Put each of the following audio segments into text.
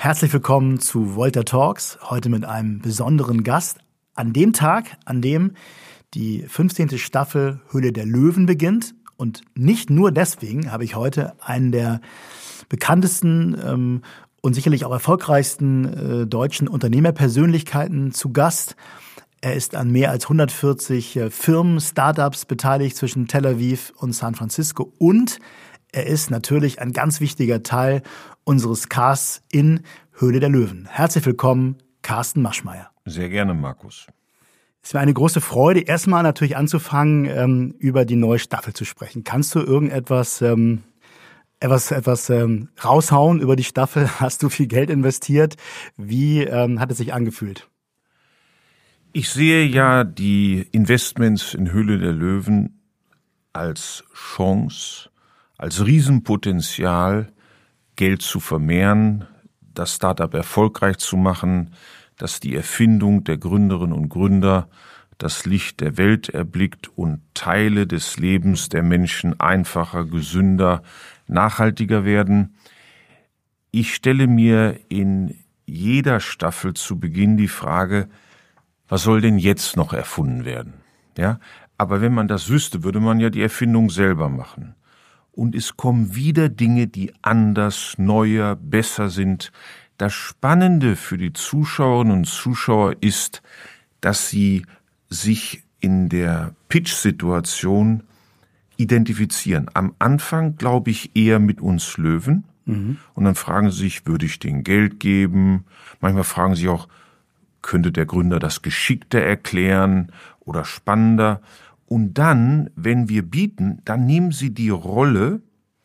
Herzlich willkommen zu Volta Talks, heute mit einem besonderen Gast. An dem Tag, an dem die 15. Staffel Höhle der Löwen beginnt. Und nicht nur deswegen habe ich heute einen der bekanntesten und sicherlich auch erfolgreichsten deutschen Unternehmerpersönlichkeiten zu Gast. Er ist an mehr als 140 Firmen, Startups beteiligt zwischen Tel Aviv und San Francisco. Und er ist natürlich ein ganz wichtiger Teil unseres Casts in Höhle der Löwen. Herzlich willkommen, Carsten Maschmeyer. Sehr gerne, Markus. Es war eine große Freude, erstmal natürlich anzufangen, über die neue Staffel zu sprechen. Kannst du irgendetwas raushauen über die Staffel? Hast du viel Geld investiert? Wie hat es sich angefühlt? Ich sehe ja die Investments in Höhle der Löwen als Chance, als Riesenpotenzial, Geld zu vermehren, das Startup erfolgreich zu machen, dass die Erfindung der Gründerinnen und Gründer das Licht der Welt erblickt und Teile des Lebens der Menschen einfacher, gesünder, nachhaltiger werden. Ich stelle mir in jeder Staffel zu Beginn die Frage, was soll denn jetzt noch erfunden werden? Ja, aber wenn man das wüsste, würde man ja die Erfindung selber machen. Und es kommen wieder Dinge, die anders, neuer, besser sind. Das Spannende für die Zuschauerinnen und Zuschauer ist, dass sie sich in der Pitch-Situation identifizieren. Am Anfang glaube ich eher mit uns Löwen. Und dann fragen sie sich, würde ich denen Geld geben? Manchmal fragen sie auch, könnte der Gründer das geschickter erklären oder spannender? Und dann, wenn wir bieten, dann nehmen sie die Rolle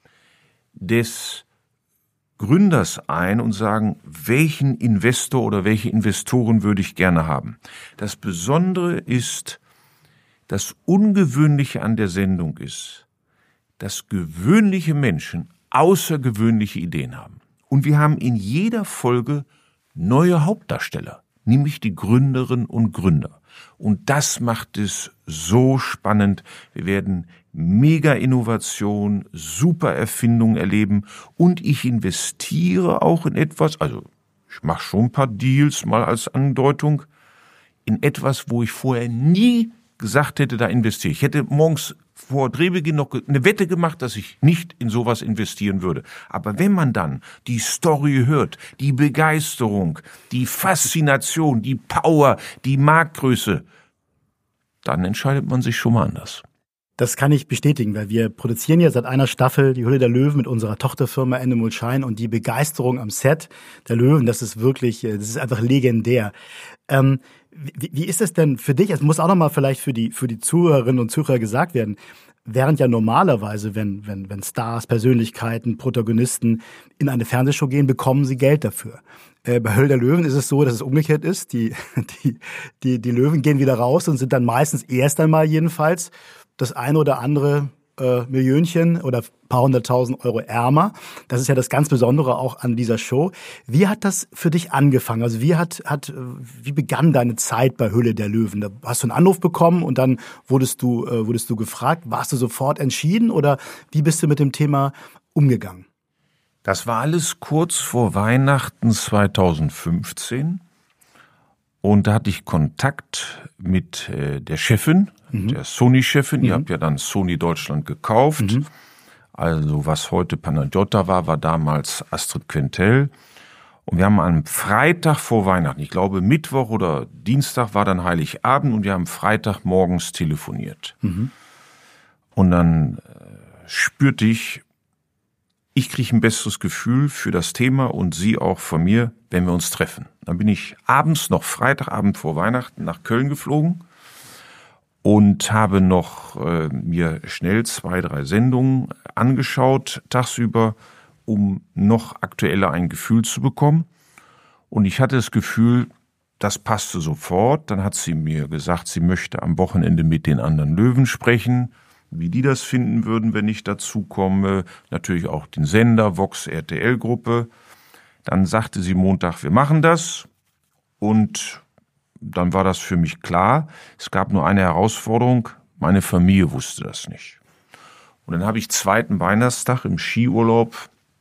des Gründers ein und sagen, welchen Investor oder welche Investoren würde ich gerne haben. Das Besondere ist, das Ungewöhnliche an der Sendung ist, dass gewöhnliche Menschen außergewöhnliche Ideen haben. Und wir haben in jeder Folge neue Hauptdarsteller, nämlich die Gründerinnen und Gründer. Und das macht es so spannend. Wir werden Mega-Innovation, super Erfindungen erleben und ich investiere auch in etwas, also ich mache schon ein paar Deals mal als Andeutung, in etwas, wo ich vorher nie gesagt hätte, da investiere ich. Ich hätte morgens vor Drehbeginn noch eine Wette gemacht, dass ich nicht in sowas investieren würde. Aber wenn man dann die Story hört, die Begeisterung, die Faszination, die Power, die Marktgröße, dann entscheidet man sich schon mal anders. Das kann ich bestätigen, weil wir produzieren ja seit einer Staffel die Höhle der Löwen mit unserer Tochterfirma Animal Shine und die Begeisterung am Set der Löwen, das ist einfach legendär. Wie ist es denn für dich? Es muss auch nochmal vielleicht für die Zuhörerinnen und Zuhörer gesagt werden. Während ja normalerweise, wenn Stars, Persönlichkeiten, Protagonisten in eine Fernsehshow gehen, bekommen sie Geld dafür. Bei Höhle der Löwen ist es so, dass es umgekehrt ist. Die Löwen gehen wieder raus und sind dann meistens erst einmal jedenfalls das eine oder andere Millionchen oder paar 100.000 Euro ärmer. Das ist ja das ganz Besondere auch an dieser Show. Wie hat das für dich angefangen? Also wie begann deine Zeit bei Höhle der Löwen? Da hast du einen Anruf bekommen und dann wurdest du gefragt. Warst du sofort entschieden oder wie bist du mit dem Thema umgegangen? Das war alles kurz vor Weihnachten 2015. Und da hatte ich Kontakt mit der Chefin, der Sony-Chefin. Ihr habt ja dann Sony Deutschland gekauft. Also was heute Panagiota war damals Astrid Quentel. Und wir haben am Freitag vor Weihnachten, ich glaube Mittwoch oder Dienstag war dann Heiligabend und wir haben Freitag morgens telefoniert. Und dann spürte ich kriege ein besseres Gefühl für das Thema und sie auch von mir, wenn wir uns treffen. Dann bin ich Freitagabend vor Weihnachten nach Köln geflogen und habe noch mir schnell 2, 3 Sendungen angeschaut tagsüber, um noch aktueller ein Gefühl zu bekommen. Und ich hatte das Gefühl, das passte sofort. Dann hat sie mir gesagt, sie möchte am Wochenende mit den anderen Löwen sprechen, wie die das finden würden, wenn ich dazu komme. Natürlich auch den Sender, Vox RTL Gruppe. Dann sagte sie Montag, wir machen das. Und dann war das für mich klar. Es gab nur eine Herausforderung. Meine Familie wusste das nicht. Und dann habe ich 2. Weihnachtstag im Skiurlaub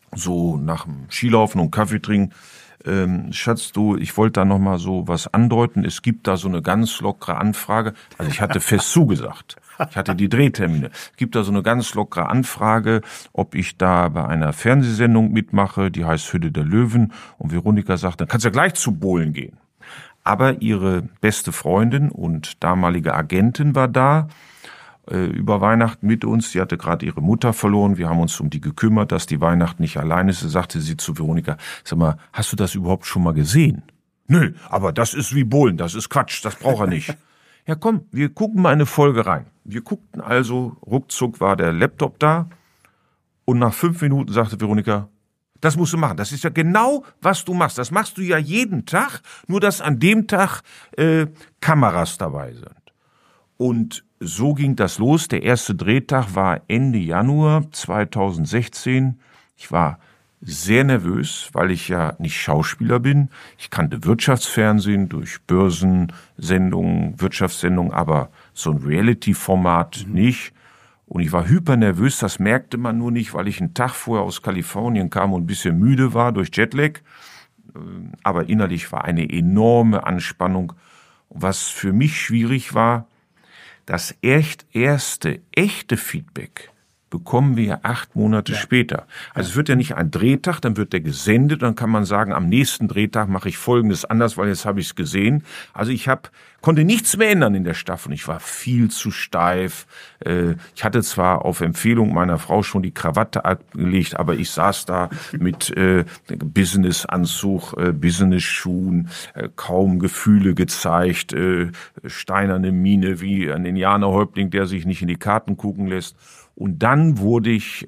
so nach dem Skilaufen und Kaffee trinken, Schatz, du, ich wollte da noch mal so was andeuten. Es gibt da so eine ganz lockere Anfrage. Also ich hatte fest zugesagt. Ich hatte die Drehtermine. Es gibt da so eine ganz lockere Anfrage, ob ich da bei einer Fernsehsendung mitmache, die heißt Hülle der Löwen. Und Veronika sagt, dann kannst du ja gleich zu Bohlen gehen. Aber ihre beste Freundin und damalige Agentin war da über Weihnachten mit uns. Sie hatte gerade ihre Mutter verloren. Wir haben uns um die gekümmert, dass die Weihnachten nicht allein ist. Da sagte sie zu Veronika, sag mal, hast du das überhaupt schon mal gesehen? Nö, aber das ist wie Bohlen, das ist Quatsch, das braucht er nicht. Ja komm, wir gucken mal eine Folge rein. Wir guckten also, ruckzuck war der Laptop da und nach 5 Minuten sagte Veronika, das musst du machen. Das ist ja genau, was du machst. Das machst du ja jeden Tag, nur dass an dem Tag Kameras dabei sind. Und so ging das los. Der erste Drehtag war Ende Januar 2016. Ich war sehr nervös, weil ich ja nicht Schauspieler bin. Ich kannte Wirtschaftsfernsehen durch Börsensendungen, Wirtschaftssendungen, aber so ein Reality-Format nicht. Und ich war hyper nervös, das merkte man nur nicht, weil ich einen Tag vorher aus Kalifornien kam und ein bisschen müde war durch Jetlag. Aber innerlich war eine enorme Anspannung. Was für mich schwierig war, das erste echte Feedback bekommen wir ja 8 Monate später. Also es wird ja nicht ein Drehtag, dann wird der gesendet, dann kann man sagen, am nächsten Drehtag mache ich Folgendes anders, weil jetzt habe ich es gesehen. Also ich konnte nichts mehr ändern in der Staffel. Ich war viel zu steif. Ich hatte zwar auf Empfehlung meiner Frau schon die Krawatte abgelegt, aber ich saß da mit Businessanzug, Business-Schuhen, kaum Gefühle gezeigt, steinerne Miene wie ein Indianerhäuptling, der sich nicht in die Karten gucken lässt. Und dann wurde ich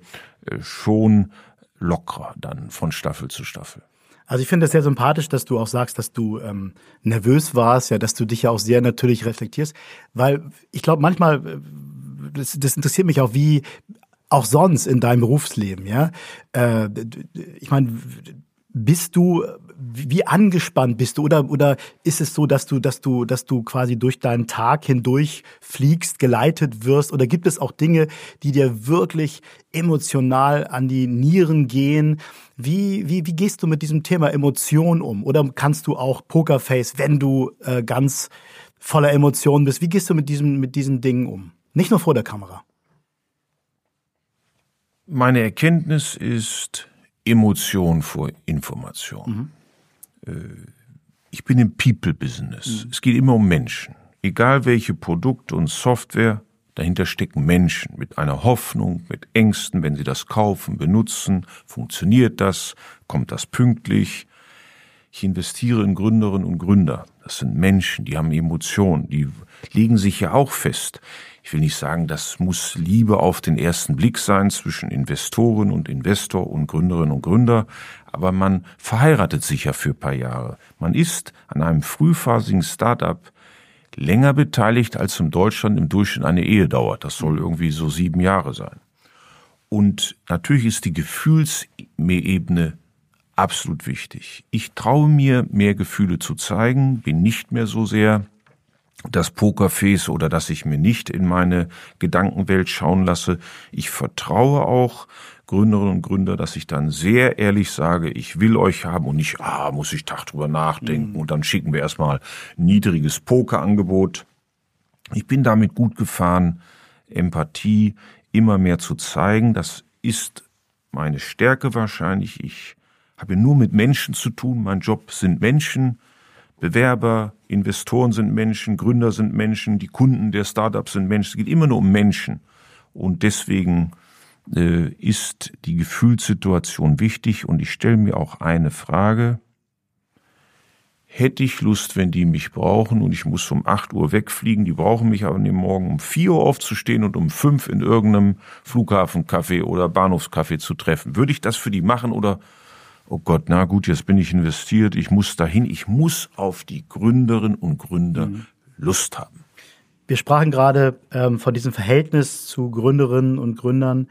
schon lockerer dann von Staffel zu Staffel. Also ich finde es sehr sympathisch, dass du auch sagst, dass du nervös warst, ja, dass du dich ja auch sehr natürlich reflektierst, weil ich glaube manchmal, das interessiert mich auch, wie auch sonst in deinem Berufsleben, ja. Ich meine, wie angespannt bist du oder ist es so, dass du quasi durch deinen Tag hindurch fliegst, geleitet wirst, oder gibt es auch Dinge, die dir wirklich emotional an die Nieren gehen? Wie gehst du mit diesem Thema Emotion um? Oder kannst du auch Pokerface, wenn du ganz voller Emotionen bist? Wie gehst du mit diesen Dingen um? Nicht nur vor der Kamera. Meine Erkenntnis ist Emotion vor Information. Ich bin im People-Business. Es geht immer um Menschen. Egal welche Produkte und Software, dahinter stecken Menschen mit einer Hoffnung, mit Ängsten, wenn sie das kaufen, benutzen. Funktioniert das? Kommt das pünktlich? Ich investiere in Gründerinnen und Gründer. Das sind Menschen, die haben Emotionen, die legen sich ja auch fest. Ich will nicht sagen, das muss Liebe auf den ersten Blick sein zwischen Investoren und Investor und Gründerinnen und Gründer, aber man verheiratet sich ja für ein paar Jahre. Man ist an einem frühphasigen Start-up länger beteiligt, als in Deutschland im Durchschnitt eine Ehe dauert. Das soll irgendwie so 7 Jahre sein. Und natürlich ist die Gefühlsebene absolut wichtig. Ich traue mir, mehr Gefühle zu zeigen, bin nicht mehr so sehr das Pokerface oder dass ich mir nicht in meine Gedankenwelt schauen lasse. Ich vertraue auch Gründerinnen und Gründer, dass ich dann sehr ehrlich sage, ich will euch haben und nicht, muss ich Tag drüber nachdenken und dann schicken wir erstmal ein niedriges Pokerangebot. Ich bin damit gut gefahren, Empathie immer mehr zu zeigen. Das ist meine Stärke wahrscheinlich. Ich habe nur mit Menschen zu tun. Mein Job sind Menschen. Bewerber, Investoren sind Menschen, Gründer sind Menschen, die Kunden der Startups sind Menschen. Es geht immer nur um Menschen. Und deswegen ist die Gefühlssituation wichtig. Und ich stelle mir auch eine Frage. Hätte ich Lust, wenn die mich brauchen und ich muss um 8 Uhr wegfliegen, die brauchen mich aber am Morgen um 4 Uhr aufzustehen und um 5 in irgendeinem Flughafencafé oder Bahnhofscafé zu treffen. Würde ich das für die machen oder oh Gott, na gut, jetzt bin ich investiert, ich muss dahin, ich muss auf die Gründerinnen und Gründer Lust haben. Wir sprachen gerade von diesem Verhältnis zu Gründerinnen und Gründern,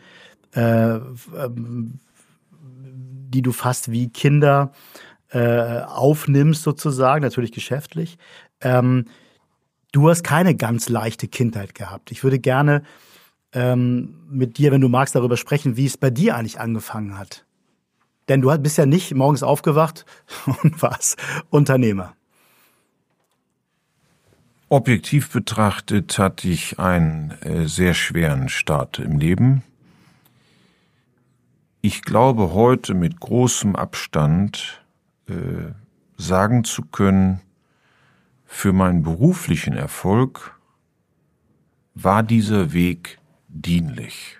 die du fast wie Kinder aufnimmst sozusagen, natürlich geschäftlich. Du hast keine ganz leichte Kindheit gehabt. Ich würde gerne mit dir, wenn du magst, darüber sprechen, wie es bei dir eigentlich angefangen hat. Denn du bist ja nicht morgens aufgewacht und warst Unternehmer. Objektiv betrachtet hatte ich einen sehr schweren Start im Leben. Ich glaube heute mit großem Abstand sagen zu können, für meinen beruflichen Erfolg war dieser Weg dienlich.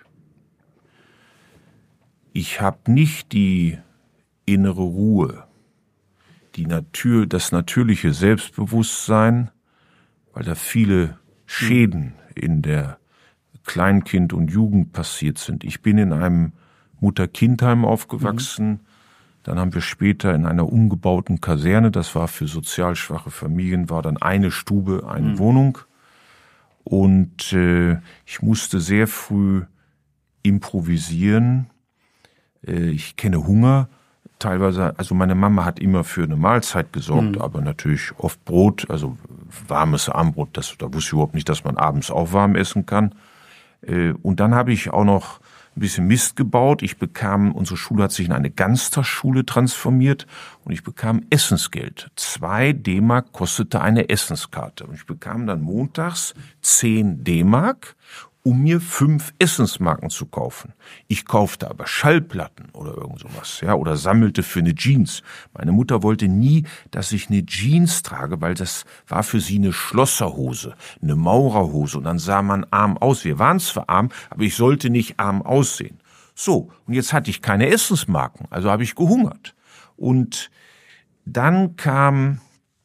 Ich habe nicht die innere Ruhe, das natürliche Selbstbewusstsein, weil da viele Schäden in der Kleinkind und Jugend passiert sind. Ich bin in einem Mutter-Kind-Heim aufgewachsen. Dann haben wir später in einer umgebauten Kaserne, das war für sozial schwache Familien, war dann eine Stube, eine Wohnung. Und ich musste sehr früh improvisieren. Ich kenne Hunger. Teilweise, also meine Mama hat immer für eine Mahlzeit gesorgt, aber natürlich oft Brot, also warmes Armbrot, da wusste ich überhaupt nicht, dass man abends auch warm essen kann. Und dann habe ich auch noch ein bisschen Mist gebaut. Unsere Schule hat sich in eine Ganztagsschule transformiert und ich bekam Essensgeld. 2 D-Mark kostete eine Essenskarte. Und ich bekam dann montags 10 D-Mark, um mir 5 Essensmarken zu kaufen. Ich kaufte aber Schallplatten oder irgend sowas, ja, oder sammelte für eine Jeans. Meine Mutter wollte nie, dass ich eine Jeans trage, weil das war für sie eine Schlosserhose, eine Maurerhose und dann sah man arm aus. Wir waren zwar arm, aber ich sollte nicht arm aussehen. So, und jetzt hatte ich keine Essensmarken, also habe ich gehungert. Und dann kam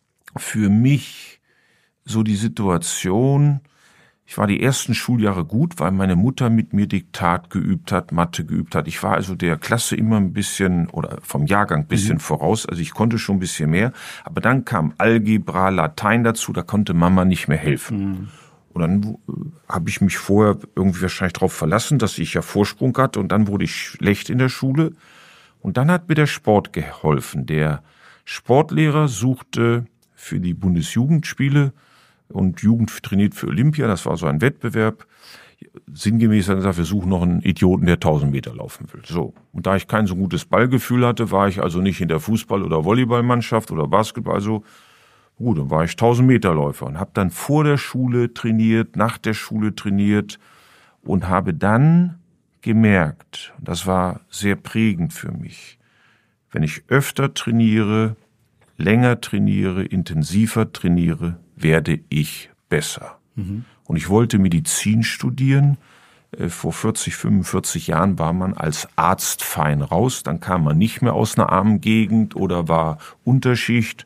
für mich so die Situation, ich war die ersten Schuljahre gut, weil meine Mutter mit mir Diktat geübt hat, Mathe geübt hat. Ich war also der Klasse immer ein bisschen, oder vom Jahrgang ein bisschen voraus, also ich konnte schon ein bisschen mehr. Aber dann kam Algebra, Latein dazu, da konnte Mama nicht mehr helfen. Und dann habe ich mich vorher irgendwie wahrscheinlich darauf verlassen, dass ich ja Vorsprung hatte und dann wurde ich schlecht in der Schule. Und dann hat mir der Sport geholfen. Der Sportlehrer suchte für die Bundesjugendspiele und Jugend trainiert für Olympia, das war so ein Wettbewerb, sinngemäß hat er gesagt, wir suchen noch einen Idioten, der 1000 Meter laufen will. So. Und da ich kein so gutes Ballgefühl hatte, war ich also nicht in der Fußball- oder Volleyballmannschaft oder Basketball, also gut, dann war ich 1000 Meter Läufer und habe dann vor der Schule trainiert, nach der Schule trainiert und habe dann gemerkt, und das war sehr prägend für mich, wenn ich öfter trainiere, länger trainiere, intensiver trainiere, werde ich besser. Und ich wollte Medizin studieren. Vor 40, 45 Jahren war man als Arzt fein raus. Dann kam man nicht mehr aus einer armen Gegend oder war Unterschicht.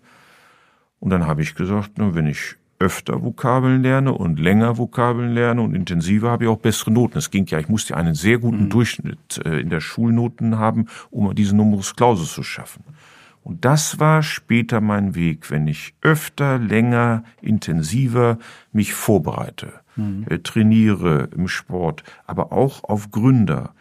Und dann habe ich gesagt, wenn ich öfter Vokabeln lerne und länger Vokabeln lerne und intensiver, habe ich auch bessere Noten. Es ging ja, ich musste einen sehr guten Durchschnitt in der Schulnoten haben, um diese Numerus Clausus zu schaffen. Und das war später mein Weg, wenn ich öfter, länger, intensiver mich vorbereite, trainiere im Sport, aber auch auf Gründer,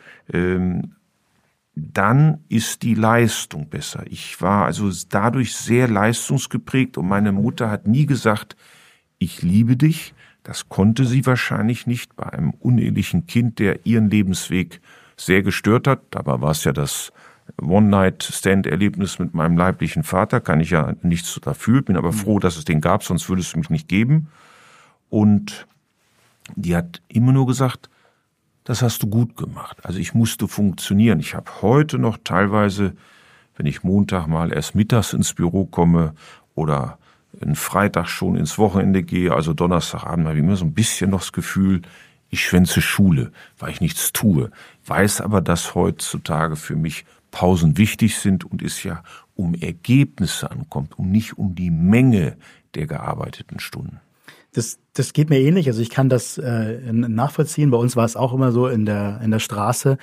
dann ist die Leistung besser. Ich war also dadurch sehr leistungsgeprägt und meine Mutter hat nie gesagt, ich liebe dich. Das konnte sie wahrscheinlich nicht bei einem unehelichen Kind, der ihren Lebensweg sehr gestört hat. Dabei war es ja das One-Night-Stand-Erlebnis mit meinem leiblichen Vater, kann ich ja nichts dafür, bin aber froh, dass es den gab, sonst würde es mich nicht geben. Und die hat immer nur gesagt, das hast du gut gemacht. Also ich musste funktionieren. Ich habe heute noch teilweise, wenn ich Montag mal erst mittags ins Büro komme oder einen Freitag schon ins Wochenende gehe, also Donnerstagabend, habe ich immer so ein bisschen noch das Gefühl, ich schwänze Schule, weil ich nichts tue. Weiß aber, dass heutzutage für mich Pausen wichtig sind und es ja um Ergebnisse ankommt und nicht um die Menge der gearbeiteten Stunden. Das geht mir ähnlich. Also ich kann das nachvollziehen. Bei uns war es auch immer so in der Straße.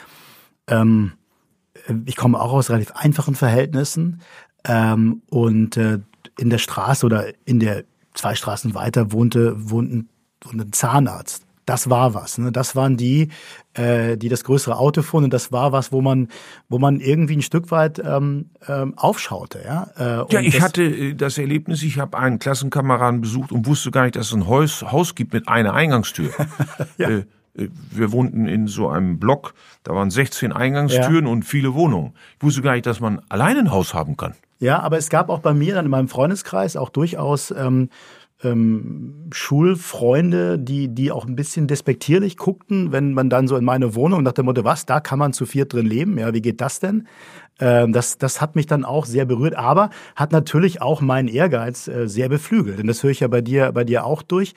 Ich komme auch aus relativ einfachen Verhältnissen und in der Straße oder in der 2 Straßen weiter wohnte ein Zahnarzt. Das war was. Ne? Das waren die das größere Auto fuhren und das war was, wo man irgendwie ein Stück weit aufschaute. Ja, ich hatte das Erlebnis, ich habe einen Klassenkameraden besucht und wusste gar nicht, dass es ein Haus gibt mit einer Eingangstür. Ja. Wir wohnten in so einem Block, da waren 16 Eingangstüren und viele Wohnungen. Ich wusste gar nicht, dass man allein ein Haus haben kann. Ja, aber es gab auch bei mir dann in meinem Freundeskreis auch durchaus Schulfreunde, die auch ein bisschen despektierlich guckten, wenn man dann so in meine Wohnung nach dem Motto, was, da kann man zu viert drin leben? Ja, wie geht das denn? Das hat mich dann auch sehr berührt, aber hat natürlich auch meinen Ehrgeiz sehr beflügelt. Denn das höre ich ja bei dir auch durch.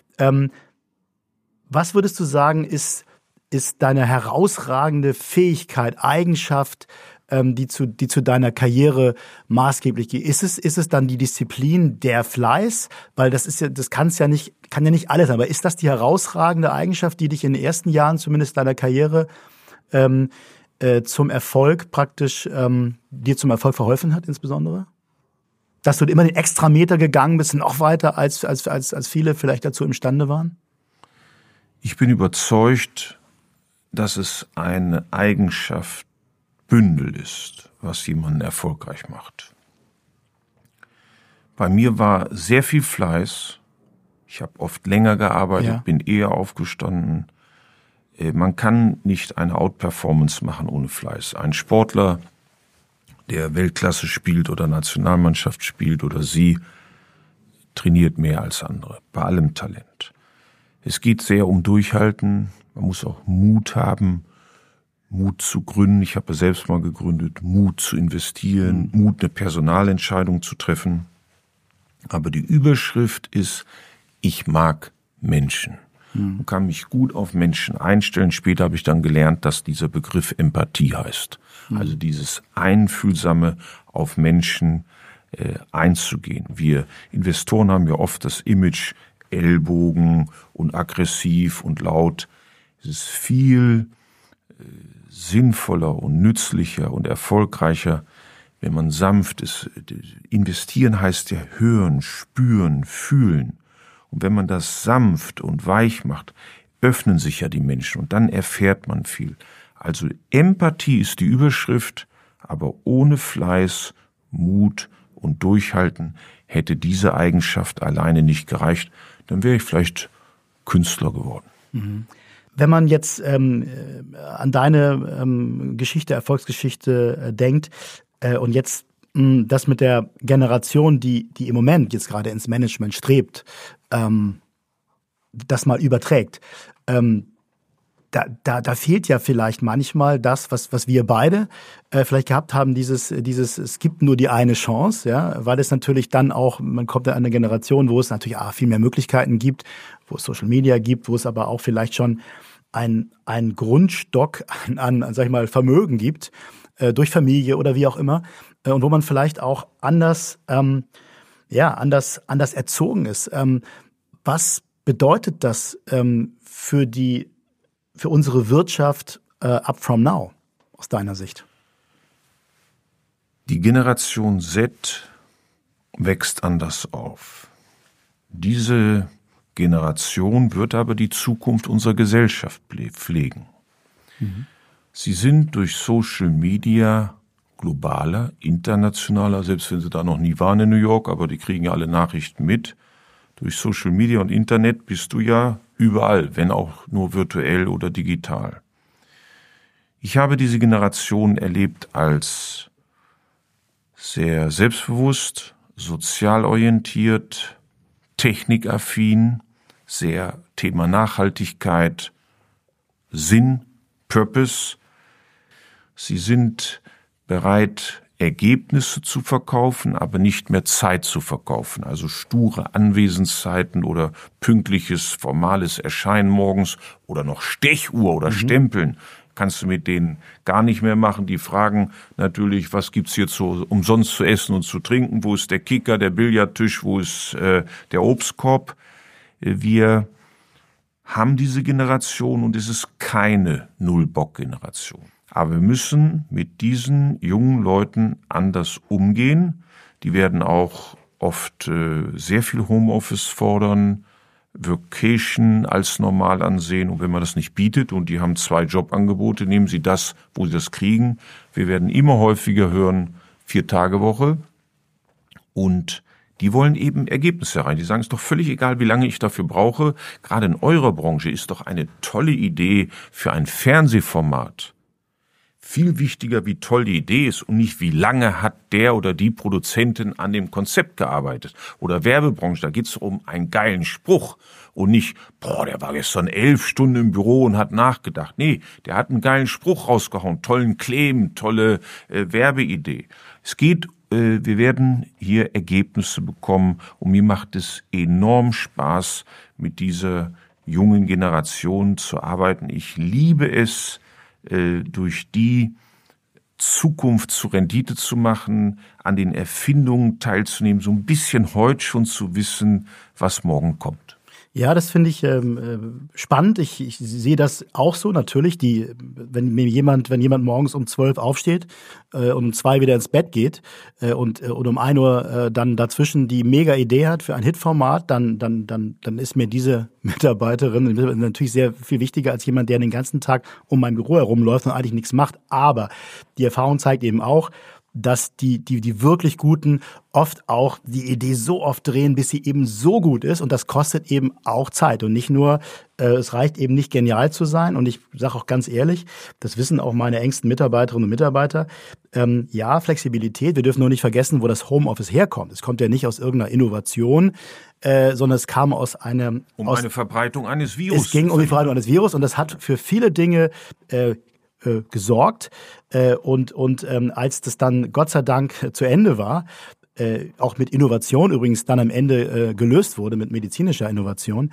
Was würdest du sagen, ist deine herausragende Fähigkeit, Eigenschaft, die zu deiner Karriere maßgeblich geht? Ist es dann die Disziplin, der Fleiß? Weil kann ja nicht alles sein. Aber ist das die herausragende Eigenschaft, die dich in den ersten Jahren zumindest deiner Karriere zum Erfolg praktisch, dir zum Erfolg verholfen hat insbesondere? Dass du immer den Extrameter gegangen bist, noch weiter als viele vielleicht dazu imstande waren? Ich bin überzeugt, dass es eine Eigenschaft Bündel ist, was jemanden erfolgreich macht. Bei mir war sehr viel Fleiß. Ich habe oft länger gearbeitet, bin eher aufgestanden. Man kann nicht eine Outperformance machen ohne Fleiß. Ein Sportler, der Weltklasse spielt oder Nationalmannschaft spielt oder sie, trainiert mehr als andere, bei allem Talent. Es geht sehr um Durchhalten. Man muss auch Mut haben, Mut zu gründen. Ich habe selbst mal gegründet, Mut zu investieren, Mut, eine Personalentscheidung zu treffen. Aber die Überschrift ist, ich mag Menschen und kann mich gut auf Menschen einstellen. Später habe ich dann gelernt, dass dieser Begriff Empathie heißt. Also dieses Einfühlsame auf Menschen einzugehen. Wir Investoren haben ja oft das Image Ellbogen und aggressiv und laut. Es ist viel sinnvoller und nützlicher und erfolgreicher, wenn man sanft ist. Investieren heißt ja hören, spüren, fühlen. Und wenn man das sanft und weich macht, öffnen sich ja die Menschen und dann erfährt man viel. Also Empathie ist die Überschrift, aber ohne Fleiß, Mut und Durchhalten hätte diese Eigenschaft alleine nicht gereicht. Dann wäre ich vielleicht Künstler geworden. Wenn man jetzt an deine Erfolgsgeschichte denkt und jetzt das mit der Generation, die im Moment jetzt gerade ins Management strebt, das mal überträgt, da fehlt ja vielleicht manchmal das, was wir beide vielleicht gehabt haben, dieses, es gibt nur die eine Chance, ja, weil es natürlich dann auch, man kommt an eine Generation, wo es natürlich viel mehr Möglichkeiten gibt, wo es Social Media gibt, wo es aber auch vielleicht schon ein Grundstock an, sag ich mal, Vermögen gibt, durch Familie oder wie auch immer, und wo man vielleicht auch anders erzogen ist. Was bedeutet das für unsere Wirtschaft up from now, aus deiner Sicht? Die Generation Z wächst anders auf. Diese Generation wird aber die Zukunft unserer Gesellschaft pflegen. Sie sind durch Social Media globaler, internationaler, selbst wenn sie da noch nie waren in New York, aber die kriegen ja alle Nachrichten mit. Durch Social Media und Internet bist du ja überall, wenn auch nur virtuell oder digital. Ich habe diese Generation erlebt als sehr selbstbewusst, sozial orientiert, technikaffin, sehr Thema Nachhaltigkeit, Sinn, Purpose. Sie sind bereit, Ergebnisse zu verkaufen, aber nicht mehr Zeit zu verkaufen. Also sture Anwesenszeiten oder pünktliches, formales Erscheinen morgens oder noch Stechuhr oder Stempeln kannst du mit denen gar nicht mehr machen. Die fragen natürlich, was gibt's hier umsonst zu essen und zu trinken? Wo ist der Kicker, der Billardtisch? Wo ist der Obstkorb? Wir haben diese Generation und es ist keine Null-Bock-Generation. Aber wir müssen mit diesen jungen Leuten anders umgehen. Die werden auch oft sehr viel Homeoffice fordern, Vacation als normal ansehen. Und wenn man das nicht bietet und die haben 2 Jobangebote, nehmen sie das, wo sie das kriegen. Wir werden immer häufiger hören, 4-Tage-Woche. Und Die wollen eben Ergebnisse rein. Die sagen, es ist doch völlig egal, wie lange ich dafür brauche. Gerade in eurer Branche ist doch eine tolle Idee für ein Fernsehformat viel wichtiger, wie toll die Idee ist und nicht, wie lange hat der oder die Produzentin an dem Konzept gearbeitet. Oder Werbebranche, da geht es um einen geilen Spruch und nicht, der war gestern 11 Stunden im Büro und hat nachgedacht. Nee, der hat einen geilen Spruch rausgehauen, tollen Claim, tolle Werbeidee. Es geht, wir werden hier Ergebnisse bekommen und mir macht es enorm Spaß, mit dieser jungen Generation zu arbeiten. Ich liebe es, durch die Zukunft zu Rendite zu machen, an den Erfindungen teilzunehmen, so ein bisschen heute schon zu wissen, was morgen kommt. Ja, das finde ich spannend. Ich sehe das auch so. Natürlich, wenn jemand morgens um 12 aufsteht und um 2 wieder ins Bett geht und um 1 Uhr dann dazwischen die mega Idee hat für ein Hitformat, dann ist mir diese Mitarbeiterin natürlich sehr viel wichtiger als jemand, der den ganzen Tag um mein Büro herumläuft und eigentlich nichts macht. Aber die Erfahrung zeigt eben auch, dass die wirklich Guten oft auch die Idee so oft drehen, bis sie eben so gut ist. Und das kostet eben auch Zeit. Und nicht nur, es reicht eben nicht genial zu sein. Und ich sage auch ganz ehrlich, das wissen auch meine engsten Mitarbeiterinnen und Mitarbeiter. Ja, Flexibilität. Wir dürfen nur nicht vergessen, wo das Homeoffice herkommt. Es kommt ja nicht aus irgendeiner Innovation, sondern es kam aus eine Verbreitung eines Virus. Es ging um die Verbreitung eines Virus. Und das hat für viele Dinge gesorgt und als das dann Gott sei Dank zu Ende war, auch mit Innovation übrigens dann am Ende gelöst wurde, mit medizinischer Innovation,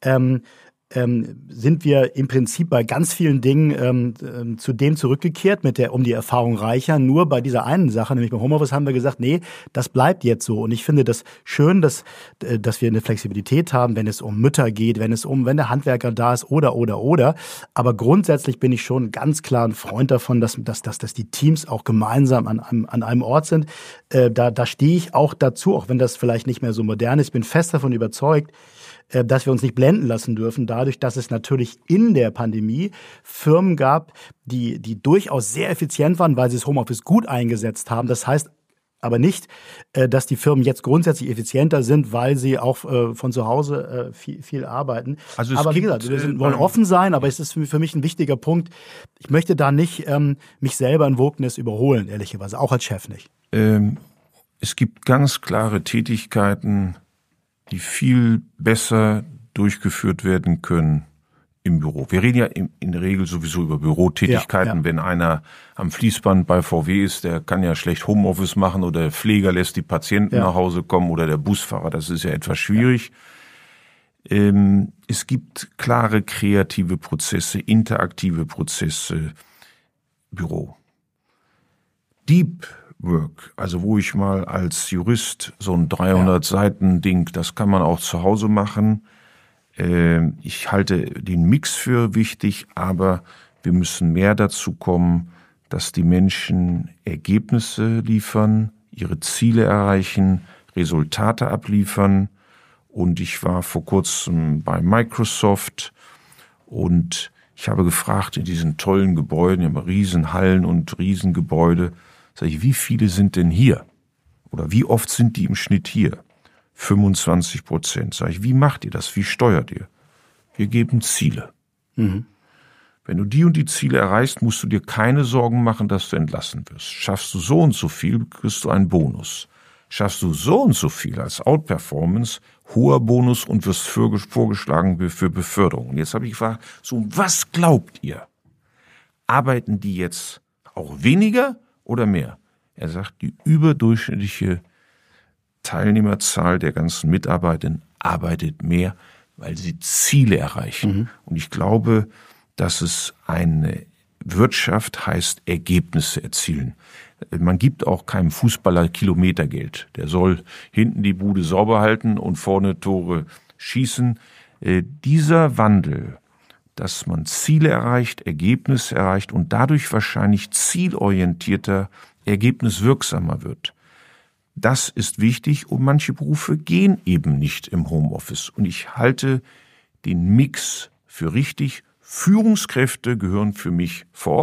sind wir im Prinzip bei ganz vielen Dingen zu dem zurückgekehrt, um die Erfahrung reicher. Nur bei dieser einen Sache, nämlich beim Homeoffice, haben wir gesagt, nee, das bleibt jetzt so. Und ich finde das schön, dass wir eine Flexibilität haben, wenn es um Mütter geht, wenn der Handwerker da ist oder. Aber grundsätzlich bin ich schon ganz klar ein Freund davon, dass die Teams auch gemeinsam an einem Ort sind. Da stehe ich auch dazu, auch wenn das vielleicht nicht mehr so modern ist. Ich bin fest davon überzeugt, dass wir uns nicht blenden lassen dürfen, dadurch, dass es natürlich in der Pandemie Firmen gab, die durchaus sehr effizient waren, weil sie das Homeoffice gut eingesetzt haben. Das heißt aber nicht, dass die Firmen jetzt grundsätzlich effizienter sind, weil sie auch von zu Hause viel arbeiten. Also aber wie gesagt, wir wollen offen sein, aber es ist für mich ein wichtiger Punkt. Ich möchte da nicht mich selber in Wognis überholen, ehrlicherweise, auch als Chef nicht. Es gibt ganz klare Tätigkeiten, die viel besser durchgeführt werden können im Büro. Wir reden ja in der Regel sowieso über Bürotätigkeiten. Ja. Wenn einer am Fließband bei VW ist, der kann ja schlecht Homeoffice machen oder der Pfleger lässt die Patienten nach Hause kommen oder der Busfahrer. Das ist ja etwas schwierig. Ja. Es gibt klare kreative Prozesse, interaktive Prozesse, Büro. Deep Work, also wo ich mal als Jurist so ein 300-Seiten-Ding, das kann man auch zu Hause machen. Ich halte den Mix für wichtig, aber wir müssen mehr dazu kommen, dass die Menschen Ergebnisse liefern, ihre Ziele erreichen, Resultate abliefern. Und ich war vor kurzem bei Microsoft und ich habe gefragt in diesen tollen Gebäuden, immer Riesenhallen und Riesengebäude, sag ich, wie viele sind denn hier? Oder wie oft sind die im Schnitt hier? 25%. Sag ich, wie macht ihr das? Wie steuert ihr? Wir geben Ziele. Mhm. Wenn du die und die Ziele erreichst, musst du dir keine Sorgen machen, dass du entlassen wirst. Schaffst du so und so viel, kriegst du einen Bonus. Schaffst du so und so viel als Outperformance, hoher Bonus und wirst vorgeschlagen für Beförderung. Und jetzt habe ich gefragt, so, was glaubt ihr? Arbeiten die jetzt auch weniger oder mehr? Er sagt, die überdurchschnittliche Teilnehmerzahl der ganzen Mitarbeiter arbeitet mehr, weil sie Ziele erreichen. Mhm. Und ich glaube, dass es eine Wirtschaft heißt, Ergebnisse erzielen. Man gibt auch keinem Fußballer Kilometergeld. Der soll hinten die Bude sauber halten und vorne Tore schießen. Dieser Wandel, dass man Ziele erreicht, Ergebnisse erreicht und dadurch wahrscheinlich zielorientierter, ergebniswirksamer wird. Das ist wichtig und manche Berufe gehen eben nicht im Homeoffice. Und ich halte den Mix für richtig. Führungskräfte gehören für mich vor Ort.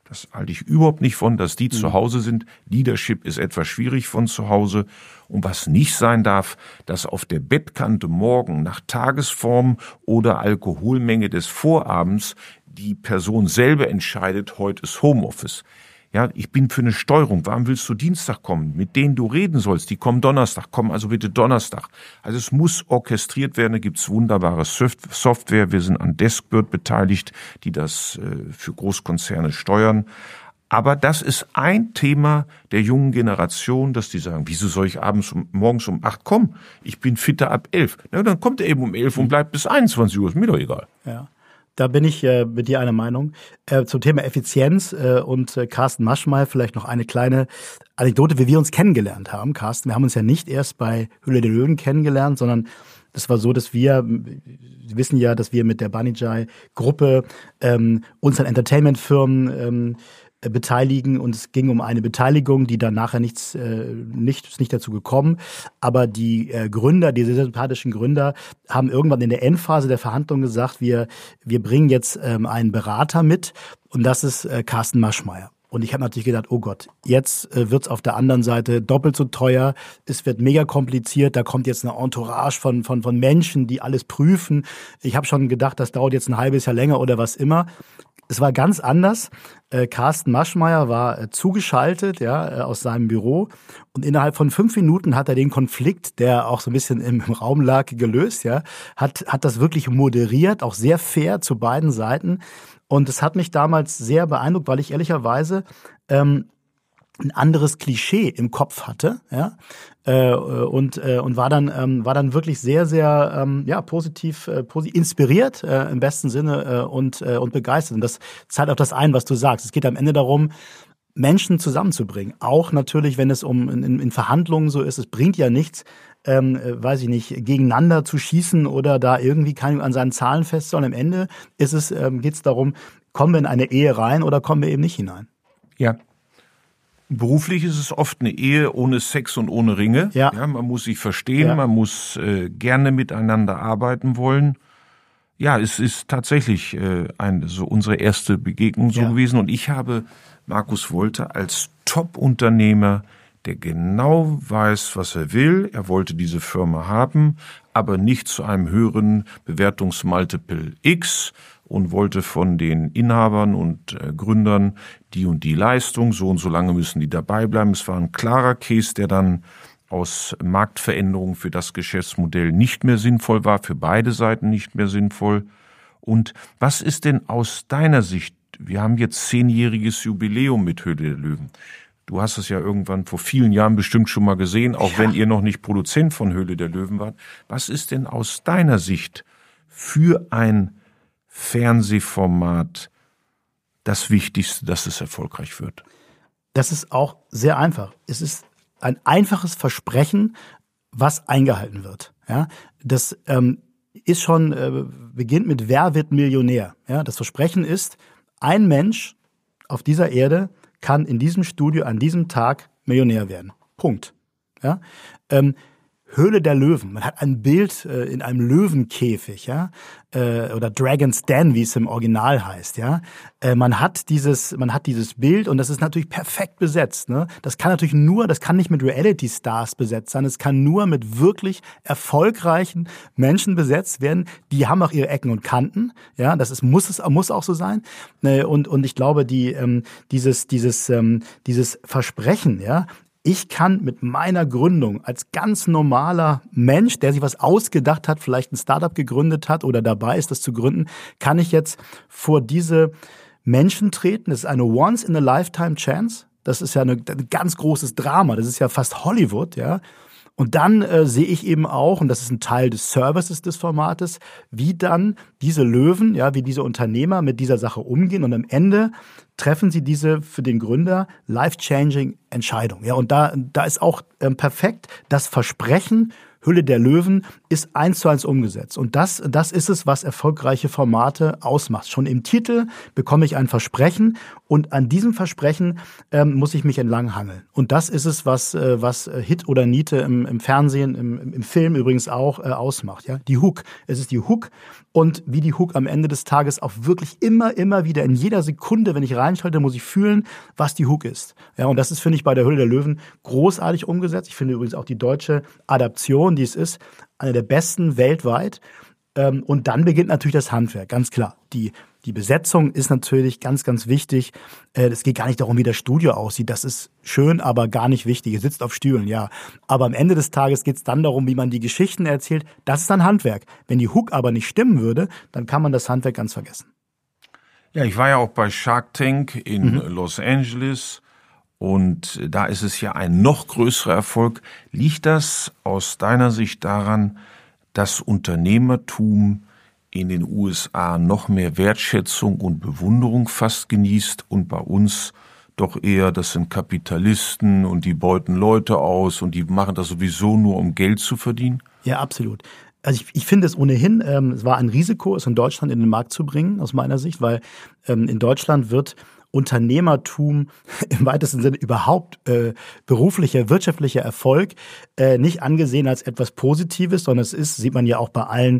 Das halte ich überhaupt nicht von, dass die zu Hause sind. Leadership ist etwas schwierig von zu Hause. Und was nicht sein darf, dass auf der Bettkante morgen nach Tagesform oder Alkoholmenge des Vorabends die Person selber entscheidet, heute ist Homeoffice. Ja, ich bin für eine Steuerung. Warum willst du Dienstag kommen? Mit denen du reden sollst, die kommen Donnerstag. Komm also bitte Donnerstag. Also es muss orchestriert werden. Da gibt's wunderbare Software. Wir sind an Deskbird beteiligt, die das für Großkonzerne steuern. Aber das ist ein Thema der jungen Generation, dass die sagen, wieso soll ich morgens um 8 kommen? Ich bin fitter ab 11. Na, dann kommt er eben um 11 und bleibt bis 21 Uhr. Ist mir doch egal. Ja. Da bin ich mit dir einer Meinung. Zum Thema Effizienz und Carsten Maschmeyer vielleicht noch eine kleine Anekdote, wie wir uns kennengelernt haben, Carsten. Wir haben uns ja nicht erst bei Höhle der Löwen kennengelernt, sondern das war so, dass Sie wissen ja, dass wir mit der Banijay-Gruppe uns an Entertainment-Firmen beteiligen und es ging um eine Beteiligung, die dann nachher nicht dazu gekommen. Aber die Gründer, diese sympathischen Gründer, haben irgendwann in der Endphase der Verhandlung gesagt, wir bringen jetzt einen Berater mit und das ist Carsten Maschmeyer. Und ich habe natürlich gedacht, oh Gott, jetzt wird's auf der anderen Seite doppelt so teuer, es wird mega kompliziert, da kommt jetzt eine Entourage von Menschen, die alles prüfen. Ich habe schon gedacht, das dauert jetzt ein halbes Jahr länger oder was immer. Es war ganz anders. Carsten Maschmeyer war zugeschaltet, ja, aus seinem Büro und innerhalb von 5 Minuten hat er den Konflikt, der auch so ein bisschen im Raum lag, gelöst, ja, hat das wirklich moderiert, auch sehr fair zu beiden Seiten und es hat mich damals sehr beeindruckt, weil ich ehrlicherweise ein anderes Klischee im Kopf hatte, ja, und war dann wirklich sehr, sehr positiv inspiriert im besten Sinne und begeistert. Und das zahlt auch das ein, was du sagst. Es geht am Ende darum, Menschen zusammenzubringen. Auch natürlich, wenn es in Verhandlungen so ist, es bringt ja nichts, weiß ich nicht, gegeneinander zu schießen oder da irgendwie an seinen Zahlen festzuhalten. Am Ende geht's darum, kommen wir in eine Ehe rein oder kommen wir eben nicht hinein? Ja. Beruflich ist es oft eine Ehe ohne Sex und ohne Ringe. Ja. Ja, man muss sich verstehen, man muss gerne miteinander arbeiten wollen. Ja, es ist tatsächlich so unsere erste Begegnung so gewesen. Und ich habe Markus Wolter als Top-Unternehmer, der genau weiß, was er will. Er wollte diese Firma haben, aber nicht zu einem höheren Bewertungsmultiple X und wollte von den Inhabern und Gründern die und die Leistung, so und so lange müssen die dabei bleiben. Es war ein klarer Case, der dann aus Marktveränderung für das Geschäftsmodell nicht mehr sinnvoll war, für beide Seiten nicht mehr sinnvoll. Und was ist denn aus deiner Sicht, wir haben jetzt 10-jähriges Jubiläum mit Höhle der Löwen. Du hast es ja irgendwann vor vielen Jahren bestimmt schon mal gesehen, auch wenn ihr noch nicht Produzent von Höhle der Löwen wart. Was ist denn aus deiner Sicht für ein Fernsehformat das Wichtigste, dass es erfolgreich wird? Das ist auch sehr einfach. Es ist ein einfaches Versprechen, was eingehalten wird. Ja, das ist schon beginnt mit Wer wird Millionär? Ja, das Versprechen ist, ein Mensch auf dieser Erde kann in diesem Studio an diesem Tag Millionär werden. Punkt. Ja. Höhle der Löwen. Man hat ein Bild in einem Löwenkäfig, ja, oder Dragon's Den, wie es im Original heißt, ja. Man hat dieses Bild und das ist natürlich perfekt besetzt, ne? Das kann nicht mit Reality-Stars besetzt sein. Es kann nur mit wirklich erfolgreichen Menschen besetzt werden. Die haben auch ihre Ecken und Kanten, ja. Muss auch so sein. Und ich glaube, dieses Versprechen, ja. Ich kann mit meiner Gründung als ganz normaler Mensch, der sich was ausgedacht hat, vielleicht ein Startup gegründet hat oder dabei ist, das zu gründen, kann ich jetzt vor diese Menschen treten. Das ist eine Once-in-a-Lifetime-Chance. Das ist ja ein ganz großes Drama. Das ist ja fast Hollywood, ja. Und dann sehe ich eben auch, und das ist ein Teil des Services des Formates, wie dann diese Löwen, ja, wie diese Unternehmer mit dieser Sache umgehen. Und am Ende treffen sie diese für den Gründer life-changing Entscheidung. Ja, und da ist auch perfekt das Versprechen, Höhle der Löwen ist 1:1 umgesetzt. Und das ist es, was erfolgreiche Formate ausmacht. Schon im Titel bekomme ich ein Versprechen und an diesem Versprechen muss ich mich entlanghangeln. Und das ist es, was Hit oder Niete im Fernsehen, im Film übrigens auch ausmacht. Ja? Die Hook. Es ist die Hook und wie die Hook am Ende des Tages auch wirklich immer wieder in jeder Sekunde, wenn ich reinschalte, muss ich fühlen, was die Hook ist. Ja, und das ist, finde ich, bei der Höhle der Löwen großartig umgesetzt. Ich finde übrigens auch die deutsche Adaption, die es ist, eine der besten weltweit. Und dann beginnt natürlich das Handwerk, ganz klar. Die Besetzung ist natürlich ganz, ganz wichtig. Es geht gar nicht darum, wie das Studio aussieht. Das ist schön, aber gar nicht wichtig. Ihr sitzt auf Stühlen, ja. Aber am Ende des Tages geht es dann darum, wie man die Geschichten erzählt. Das ist dann Handwerk. Wenn die Hook aber nicht stimmen würde, dann kann man das Handwerk ganz vergessen. Ja, ich war ja auch bei Shark Tank in Los Angeles und da ist es ja ein noch größerer Erfolg. Liegt das aus deiner Sicht daran, dass Unternehmertum in den USA noch mehr Wertschätzung und Bewunderung fast genießt und bei uns doch eher, das sind Kapitalisten und die beuten Leute aus und die machen das sowieso nur, um Geld zu verdienen? Ja, absolut. Also ich finde es ohnehin, es war ein Risiko, es in Deutschland in den Markt zu bringen, aus meiner Sicht, weil in Deutschland wird Unternehmertum im weitesten Sinne überhaupt beruflicher, wirtschaftlicher Erfolg nicht angesehen als etwas Positives, sondern es ist, sieht man ja auch bei allen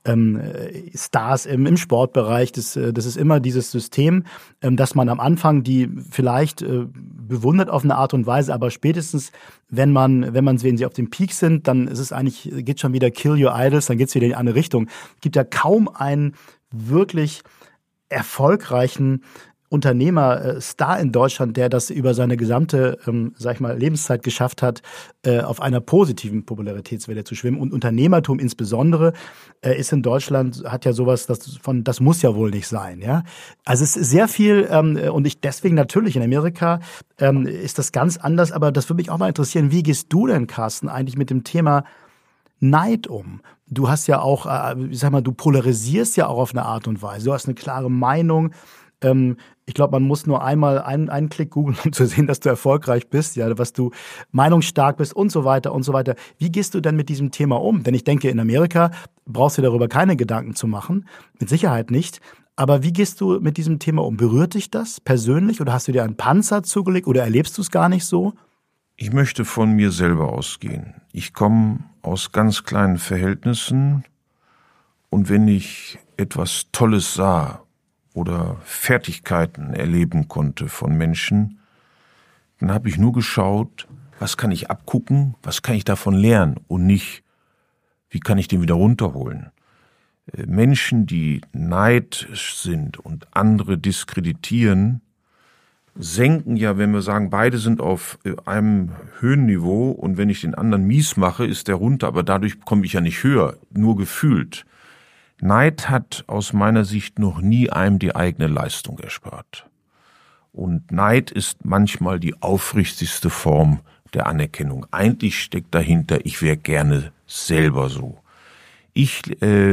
Stars im Sportbereich, das ist immer dieses System, dass man am Anfang die vielleicht bewundert auf eine Art und Weise, aber spätestens, wenn sie auf dem Peak sind, dann ist es eigentlich, geht schon wieder Kill Your Idols, dann geht's wieder in die andere Richtung. Es gibt ja kaum einen wirklich erfolgreichen Unternehmer, Star in Deutschland, der das über seine gesamte, Lebenszeit geschafft hat, auf einer positiven Popularitätswelle zu schwimmen. Und Unternehmertum insbesondere ist in Deutschland, hat ja sowas, das muss ja wohl nicht sein, ja. Also es ist sehr viel, und ich deswegen natürlich in Amerika ist das ganz anders, aber das würde mich auch mal interessieren, wie gehst du denn, Carsten, eigentlich mit dem Thema Neid um? Du hast ja auch, du polarisierst ja auch auf eine Art und Weise. Du hast eine klare Meinung. Ich glaube, man muss nur einmal einen Klick googeln, um zu sehen, dass du erfolgreich bist, ja, was du meinungsstark bist und so weiter und so weiter. Wie gehst du denn mit diesem Thema um? Denn ich denke, in Amerika brauchst du darüber keine Gedanken zu machen. Mit Sicherheit nicht. Aber wie gehst du mit diesem Thema um? Berührt dich das persönlich oder hast du dir einen Panzer zugelegt oder erlebst du es gar nicht so? Ich möchte von mir selber ausgehen. Ich komme aus ganz kleinen Verhältnissen und wenn ich etwas Tolles sah, oder Fertigkeiten erleben konnte von Menschen, dann habe ich nur geschaut, was kann ich abgucken, was kann ich davon lernen und nicht, wie kann ich den wieder runterholen. Menschen, die neidisch sind und andere diskreditieren, senken ja, wenn wir sagen, beide sind auf einem Höhenniveau und wenn ich den anderen mies mache, ist der runter, aber dadurch komme ich ja nicht höher, nur gefühlt. Neid hat aus meiner Sicht noch nie einem die eigene Leistung erspart. Und Neid ist manchmal die aufrichtigste Form der Anerkennung. Eigentlich steckt dahinter, ich wäre gerne selber so. Ich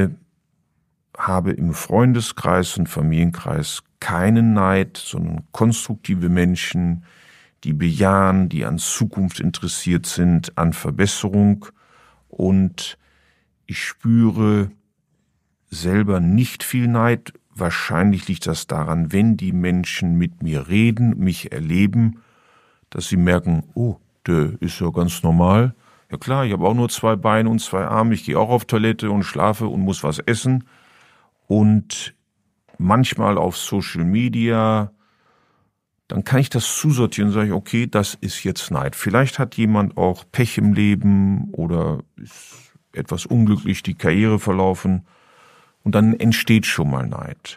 habe im Freundeskreis und Familienkreis keinen Neid, sondern konstruktive Menschen, die bejahen, die an Zukunft interessiert sind, an Verbesserung. Und ich spüre selber nicht viel Neid. Wahrscheinlich liegt das daran, wenn die Menschen mit mir reden, mich erleben, dass sie merken, oh, der ist ja ganz normal. Ja klar, ich habe auch nur 2 Beine und 2 Arme, ich gehe auch auf Toilette und schlafe und muss was essen. Und manchmal auf Social Media, dann kann ich das zusortieren und sage, okay, das ist jetzt Neid. Vielleicht hat jemand auch Pech im Leben oder ist etwas unglücklich die Karriere verlaufen. Und dann entsteht schon mal Neid.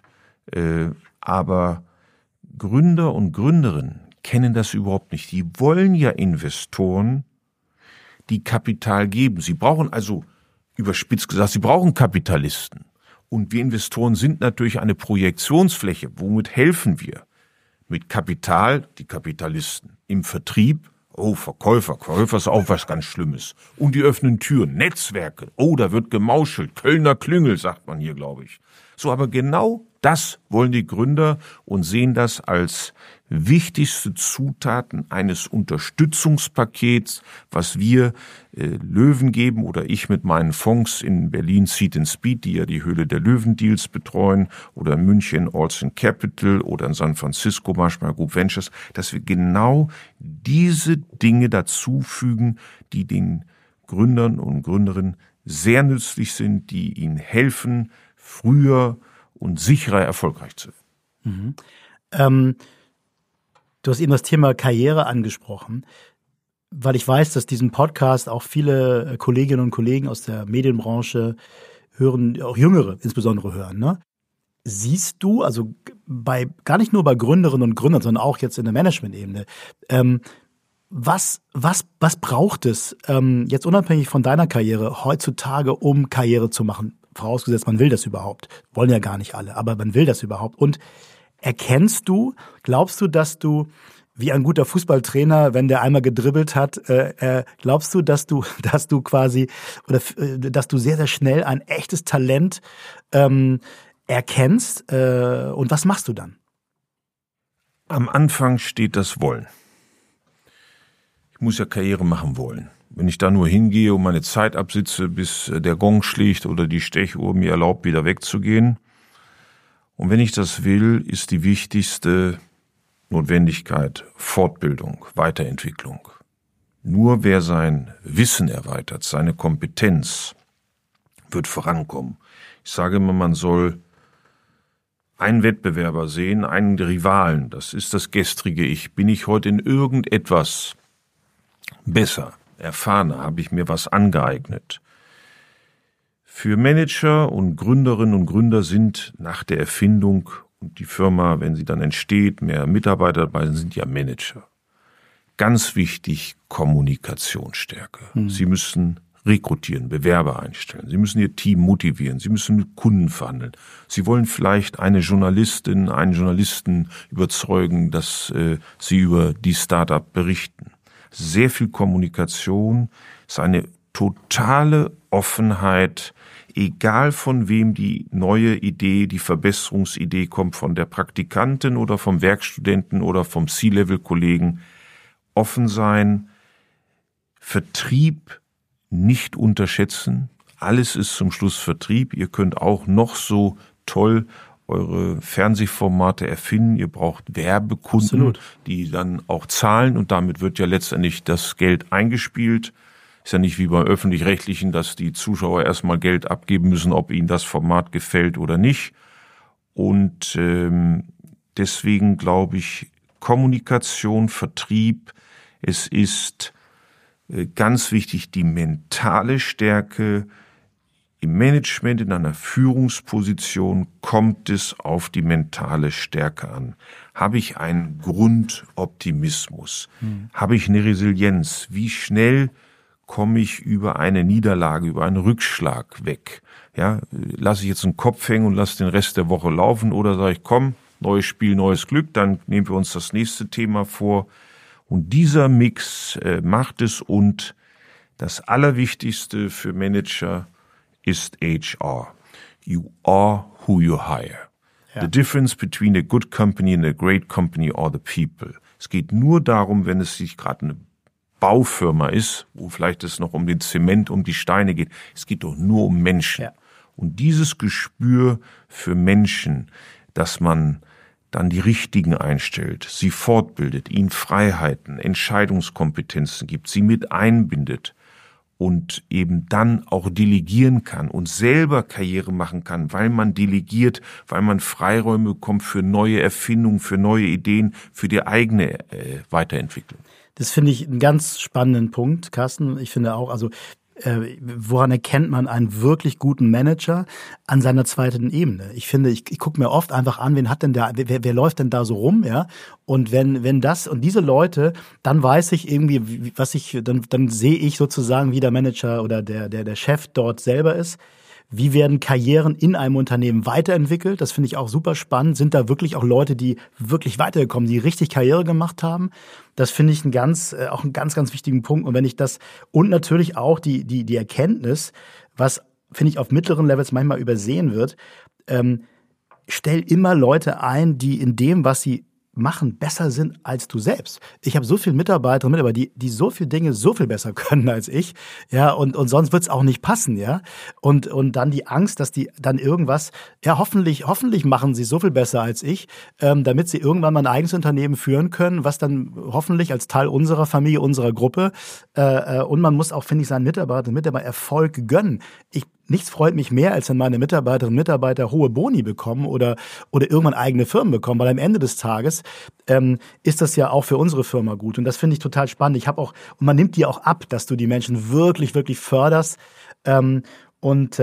Aber Gründer und Gründerinnen kennen das überhaupt nicht. Die wollen ja Investoren, die Kapital geben. Sie brauchen also, überspitzt gesagt, sie brauchen Kapitalisten. Und wir Investoren sind natürlich eine Projektionsfläche. Womit helfen wir? Mit Kapital, die Kapitalisten. Im Vertrieb, oh, Verkäufer ist auch was ganz Schlimmes. Und die öffnen Türen, Netzwerke. Oh, da wird gemauschelt. Kölner Klüngel, sagt man hier, glaube ich. So, aber genau das wollen die Gründer und sehen das als wichtigste Zutaten eines Unterstützungspakets, was wir Löwen geben oder ich mit meinen Fonds in Berlin Seed and Speed, die ja die Höhle der Löwen-Deals betreuen, oder in München Olsen Capital oder in San Francisco manchmal Group Ventures, dass wir genau diese Dinge dazufügen, die den Gründern und Gründerinnen sehr nützlich sind, die ihnen helfen, früher und sicherer erfolgreich zu werden. Du hast eben das Thema Karriere angesprochen, weil ich weiß, dass diesen Podcast auch viele Kolleginnen und Kollegen aus der Medienbranche hören, auch Jüngere insbesondere hören. Ne? Siehst du, also gar nicht nur bei Gründerinnen und Gründern, sondern auch jetzt in der Management-Ebene, was braucht es jetzt unabhängig von deiner Karriere heutzutage, um Karriere zu machen? Vorausgesetzt, man will das überhaupt. Wollen ja gar nicht alle, aber man will das überhaupt. Und glaubst du, dass du wie ein guter Fußballtrainer, wenn der einmal gedribbelt hat, glaubst du, dass du quasi oder dass du sehr, sehr schnell ein echtes Talent erkennst? Und was machst du dann? Am Anfang steht das Wollen. Ich muss ja Karriere machen wollen. Wenn ich da nur hingehe und meine Zeit absitze, bis der Gong schlägt oder die Stechuhr mir erlaubt, wieder wegzugehen. Und wenn ich das will, ist die wichtigste Notwendigkeit Fortbildung, Weiterentwicklung. Nur wer sein Wissen erweitert, seine Kompetenz, wird vorankommen. Ich sage immer, man soll einen Wettbewerber sehen, einen Rivalen. Das ist das gestrige Ich. Bin ich heute in irgendetwas besser, erfahrener, habe ich mir was angeeignet? Für Manager und Gründerinnen und Gründer sind nach der Erfindung und die Firma, wenn sie dann entsteht, mehr Mitarbeiter dabei sind, ja Manager. Ganz wichtig, Kommunikationsstärke. Sie müssen rekrutieren, Bewerber einstellen. Sie müssen ihr Team motivieren. Sie müssen mit Kunden verhandeln. Sie wollen vielleicht eine Journalistin, einen Journalisten überzeugen, dass sie über die Startup berichten. Sehr viel Kommunikation, ist eine totale Offenheit, egal von wem die neue Idee, die Verbesserungsidee kommt, von der Praktikantin oder vom Werkstudenten oder vom C-Level-Kollegen. Offen sein, Vertrieb nicht unterschätzen. Alles ist zum Schluss Vertrieb. Ihr könnt auch noch so toll eure Fernsehformate erfinden. Ihr braucht Werbekunden, Absolut, die dann auch zahlen und damit wird ja letztendlich das Geld eingespielt. Ist ja nicht wie beim Öffentlich-Rechtlichen, dass die Zuschauer erstmal Geld abgeben müssen, ob ihnen das Format gefällt oder nicht. Und deswegen glaube ich, Kommunikation, Vertrieb, es ist ganz wichtig, die mentale Stärke. Im Management, in einer Führungsposition kommt es auf die mentale Stärke an. Habe ich einen Grundoptimismus? Habe ich eine Resilienz? Wie schnell komme ich über eine Niederlage, über einen Rückschlag weg? Ja, lasse ich jetzt einen Kopf hängen und lasse den Rest der Woche laufen oder sage ich, komm, neues Spiel, neues Glück, dann nehmen wir uns das nächste Thema vor. Und dieser Mix macht es und das Allerwichtigste für Manager ist HR. You are who you hire. Ja. The difference between a good company and a great company are the people. Es geht nur darum, wenn es sich gerade eine Baufirma ist, wo vielleicht es noch um den Zement, um die Steine geht. Es geht doch nur um Menschen. Ja. Und dieses Gespür für Menschen, dass man dann die Richtigen einstellt, sie fortbildet, ihnen Freiheiten, Entscheidungskompetenzen gibt, sie mit einbindet und eben dann auch delegieren kann und selber Karriere machen kann, weil man delegiert, weil man Freiräume bekommt für neue Erfindungen, für neue Ideen, für die eigene Weiterentwicklung. Das finde ich einen ganz spannenden Punkt, Carsten. Ich finde auch, also woran erkennt man einen wirklich guten Manager? An seiner zweiten Ebene. Ich finde, ich gucke mir oft einfach an, wen hat denn da, wer läuft denn da so rum, ja? Und wenn das und diese Leute, dann weiß ich irgendwie, dann sehe ich sozusagen, wie der Manager oder der Chef dort selber ist. Wie werden Karrieren in einem Unternehmen weiterentwickelt? Das finde ich auch super spannend. Sind da wirklich auch Leute, die wirklich weitergekommen, die richtig Karriere gemacht haben? Das finde ich auch einen ganz, ganz wichtigen Punkt. Und wenn ich das, und natürlich auch die Erkenntnis, was, finde ich, auf mittleren Levels manchmal übersehen wird, stell immer Leute ein, die in dem, was sie machen, besser sind als du selbst. Ich habe so viele Mitarbeiterinnen, Mitarbeiter, die so viele Dinge so viel besser können als ich, ja, und sonst wird's auch nicht passen, ja. Und dann die Angst, dass die dann irgendwas, ja, hoffentlich machen sie so viel besser als ich, damit sie irgendwann mal ein eigenes Unternehmen führen können, was dann hoffentlich als Teil unserer Familie, unserer Gruppe, und man muss auch, finde ich, seinen Mitarbeiterinnen und Mitarbeitern Erfolg gönnen. Nichts freut mich mehr, als wenn meine Mitarbeiterinnen und Mitarbeiter hohe Boni bekommen oder irgendwann eigene Firmen bekommen, weil am Ende des Tages ist das ja auch für unsere Firma gut. Und das finde ich total spannend. Und man nimmt dir auch ab, dass du die Menschen wirklich, wirklich förderst. Und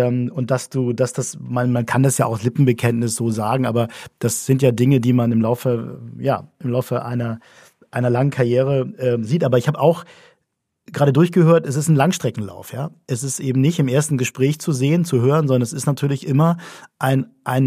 man kann das ja auch als Lippenbekenntnis so sagen, aber das sind ja Dinge, die man im Laufe einer langen Karriere sieht. Aber ich habe auch gerade durchgehört, es ist ein Langstreckenlauf, ja. Es ist eben nicht im ersten Gespräch zu sehen, zu hören, sondern es ist natürlich immer ein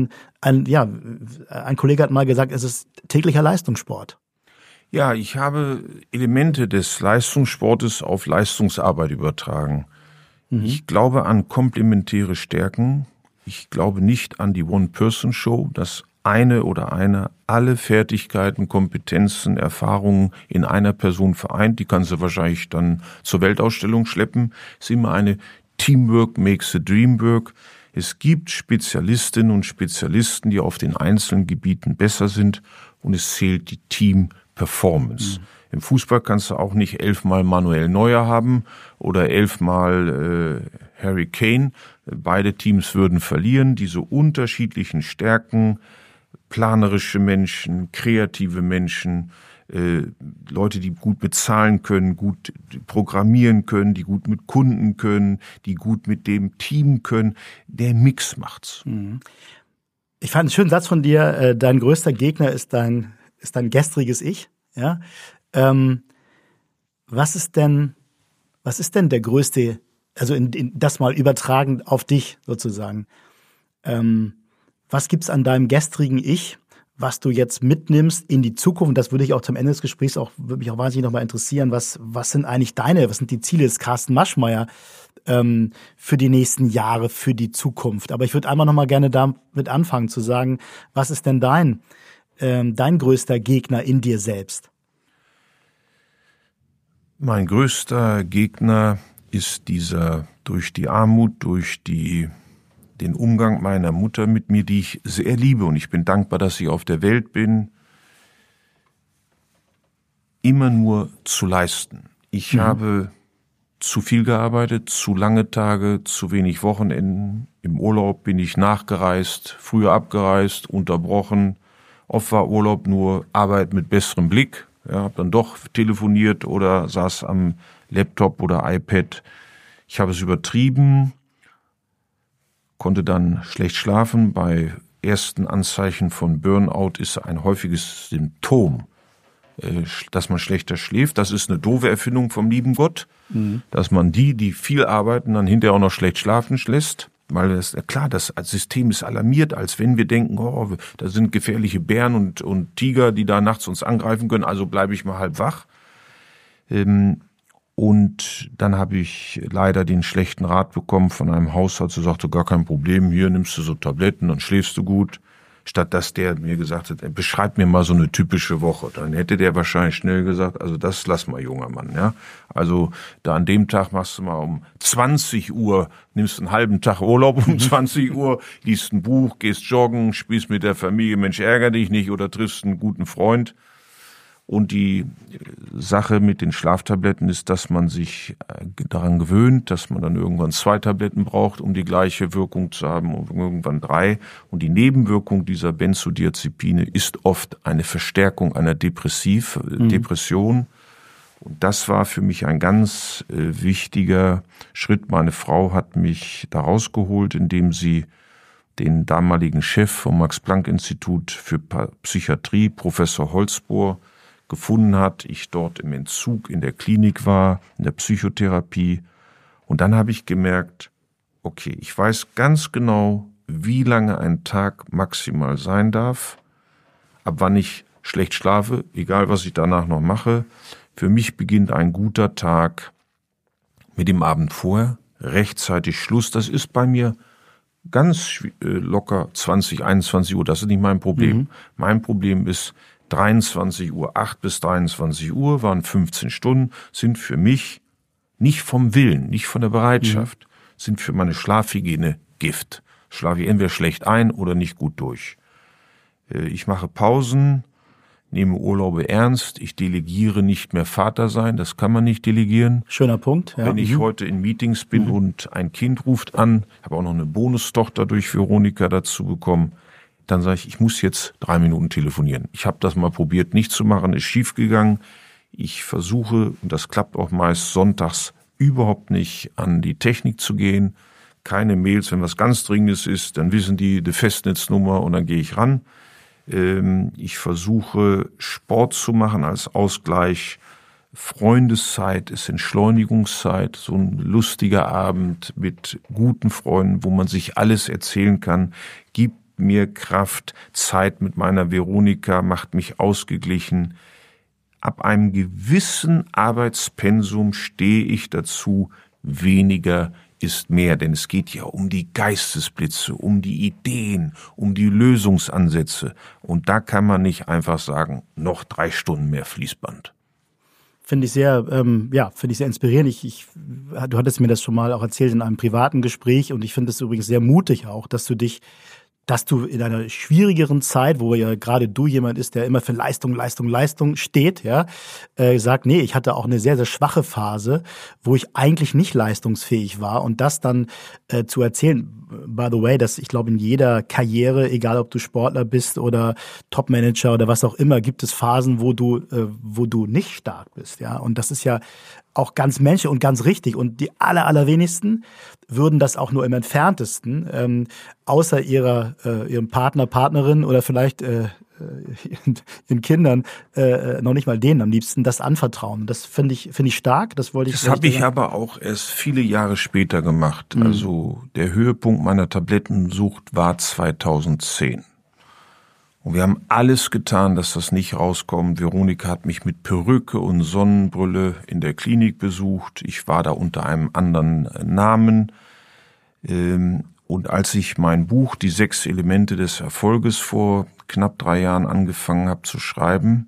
Kollege hat mal gesagt, es ist täglicher Leistungssport. Ja, ich habe Elemente des Leistungssportes auf Leistungsarbeit übertragen. Ich glaube an komplementäre Stärken. Ich glaube nicht an die One-Person-Show, dass eine oder einer alle Fertigkeiten, Kompetenzen, Erfahrungen in einer Person vereint. Die kann sie wahrscheinlich dann zur Weltausstellung schleppen. Es ist immer eine Teamwork makes the dream work. Es gibt Spezialistinnen und Spezialisten, die auf den einzelnen Gebieten besser sind, und es zählt die Team-Performance. Im Fußball kannst du auch nicht 11-mal Manuel Neuer haben oder 11-mal Harry Kane. Beide Teams würden verlieren. Diese unterschiedlichen Stärken, planerische Menschen, kreative Menschen, Leute, die gut bezahlen können, gut programmieren können, die gut mit Kunden können, die gut mit dem Team können. Der Mix macht's. Ich fand einen schönen Satz von dir, dein größter Gegner ist dein gestriges Ich. Ja? Was ist denn der größte, also in das mal übertragen auf dich sozusagen, was gibt's an deinem gestrigen Ich, was du jetzt mitnimmst in die Zukunft? Das würde ich auch zum Ende des Gesprächs würde mich auch wahnsinnig nochmal interessieren. Was sind eigentlich was sind die Ziele des Carsten Maschmeyer für die nächsten Jahre, für die Zukunft? Aber ich würde einmal nochmal gerne damit anfangen zu sagen, was ist denn dein größter Gegner in dir selbst? Mein größter Gegner ist dieser durch die Armut, durch den Umgang meiner Mutter mit mir, die ich sehr liebe, und ich bin dankbar, dass ich auf der Welt bin, immer nur zu leisten. Ich habe zu viel gearbeitet, zu lange Tage, zu wenig Wochenenden. Im Urlaub bin ich nachgereist, früher abgereist, unterbrochen. Oft war Urlaub nur Arbeit mit besserem Blick. Ja, habe dann doch telefoniert oder saß am Laptop oder iPad. Ich habe es übertrieben, konnte dann schlecht schlafen. Bei ersten Anzeichen von Burnout ist ein häufiges Symptom, dass man schlechter schläft. Das ist eine doofe Erfindung vom lieben Gott, dass man die viel arbeiten, dann hinterher auch noch schlecht schlafen lässt. Weil das System ist alarmiert, als wenn wir denken, da sind gefährliche Bären und Tiger, die da nachts uns angreifen können, also bleibe ich mal halb wach. Und dann habe ich leider den schlechten Rat bekommen von einem Hausarzt, der sagte, gar kein Problem, hier nimmst du so Tabletten, dann schläfst du gut. Statt dass der mir gesagt hat, beschreib mir mal so eine typische Woche. Dann hätte der wahrscheinlich schnell gesagt, also das lass mal, junger Mann, ja. Also da an dem Tag machst du mal um 20 Uhr, nimmst einen halben Tag Urlaub um 20 Uhr, liest ein Buch, gehst joggen, spielst mit der Familie, Mensch, ärger dich nicht, oder triffst einen guten Freund. Und die Sache mit den Schlaftabletten ist, dass man sich daran gewöhnt, dass man dann irgendwann 2 Tabletten braucht, um die gleiche Wirkung zu haben, und irgendwann 3. Und die Nebenwirkung dieser Benzodiazepine ist oft eine Verstärkung einer Depression. Und das war für mich ein ganz wichtiger Schritt. Meine Frau hat mich da rausgeholt, indem sie den damaligen Chef vom Max-Planck-Institut für Psychiatrie, Professor Holzbohr, gefunden hat, ich dort im Entzug in der Klinik war, in der Psychotherapie. Und dann habe ich gemerkt, okay, ich weiß ganz genau, wie lange ein Tag maximal sein darf, ab wann ich schlecht schlafe, egal was ich danach noch mache. Für mich beginnt ein guter Tag mit dem Abend vorher, rechtzeitig Schluss. Das ist bei mir ganz locker 20, 21 Uhr, das ist nicht mein Problem. Mein Problem ist 23 Uhr, 8 bis 23 Uhr waren 15 Stunden, sind für mich nicht vom Willen, nicht von der Bereitschaft, sind für meine Schlafhygiene Gift. Schlafe ich entweder schlecht ein oder nicht gut durch. Ich mache Pausen, nehme Urlaube ernst, ich delegiere nicht mehr Vater sein, das kann man nicht delegieren. Schöner Punkt. Ja. Wenn ich heute in Meetings bin und ein Kind ruft an, habe auch noch eine Bonustochter durch Veronika dazu bekommen, dann sage ich muss jetzt 3 Minuten telefonieren. Ich habe das mal probiert nicht zu machen, ist schief gegangen. Ich versuche, und das klappt auch meist, sonntags überhaupt nicht an die Technik zu gehen. Keine Mails, wenn was ganz Dringendes ist, dann wissen die Festnetznummer und dann gehe ich ran. Ich versuche, Sport zu machen als Ausgleich. Freundeszeit ist Entschleunigungszeit, so ein lustiger Abend mit guten Freunden, wo man sich alles erzählen kann, gibt mir Kraft. Zeit mit meiner Veronika macht mich ausgeglichen. Ab einem gewissen Arbeitspensum stehe ich dazu, weniger ist mehr, denn es geht ja um die Geistesblitze, um die Ideen, um die Lösungsansätze. Und da kann man nicht einfach sagen, noch 3 Stunden mehr Fließband. Finde ich sehr, finde ich sehr inspirierend. Du hattest mir das schon mal auch erzählt in einem privaten Gespräch und ich finde es übrigens sehr mutig auch, dass du in einer schwierigeren Zeit, wo ja gerade du jemand ist, der immer für Leistung steht, ja, sagt, nee, ich hatte auch eine sehr, sehr schwache Phase, wo ich eigentlich nicht leistungsfähig war und das dann zu erzählen, by the way, dass ich glaube, in jeder Karriere, egal ob du Sportler bist oder Topmanager oder was auch immer, gibt es Phasen, wo du nicht stark bist, ja, und das ist ja auch ganz menschlich und ganz richtig und die allerwenigsten würden das auch nur im Entferntesten, außer ihrem Partner, Partnerin oder vielleicht ihren Kindern, noch nicht mal denen am liebsten, das anvertrauen. Das finde ich stark, das wollte ich. Das habe ich aber auch erst viele Jahre später gemacht. Also der Höhepunkt meiner Tablettensucht war 2010. Und wir haben alles getan, dass das nicht rauskommt. Veronika hat mich mit Perücke und Sonnenbrille in der Klinik besucht. Ich war da unter einem anderen Namen. Und als ich mein Buch Die 6 Elemente des Erfolges vor knapp 3 Jahren angefangen habe zu schreiben,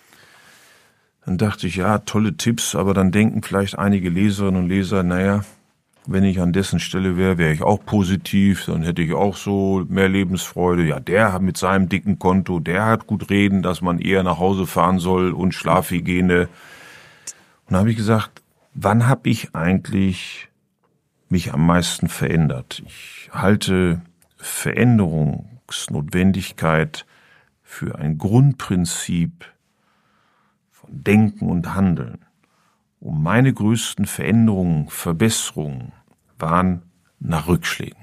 dann dachte ich, ja, tolle Tipps, aber dann denken vielleicht einige Leserinnen und Leser, naja, wenn ich an dessen Stelle wäre ich auch positiv, dann hätte ich auch so mehr Lebensfreude. Ja, der hat mit seinem dicken Konto, der hat gut reden, dass man eher nach Hause fahren soll und Schlafhygiene. Und dann habe ich gesagt, wann habe ich eigentlich mich am meisten verändert? Ich halte Veränderungsnotwendigkeit für ein Grundprinzip von Denken und Handeln. Und meine größten Veränderungen, Verbesserungen waren nach Rückschlägen.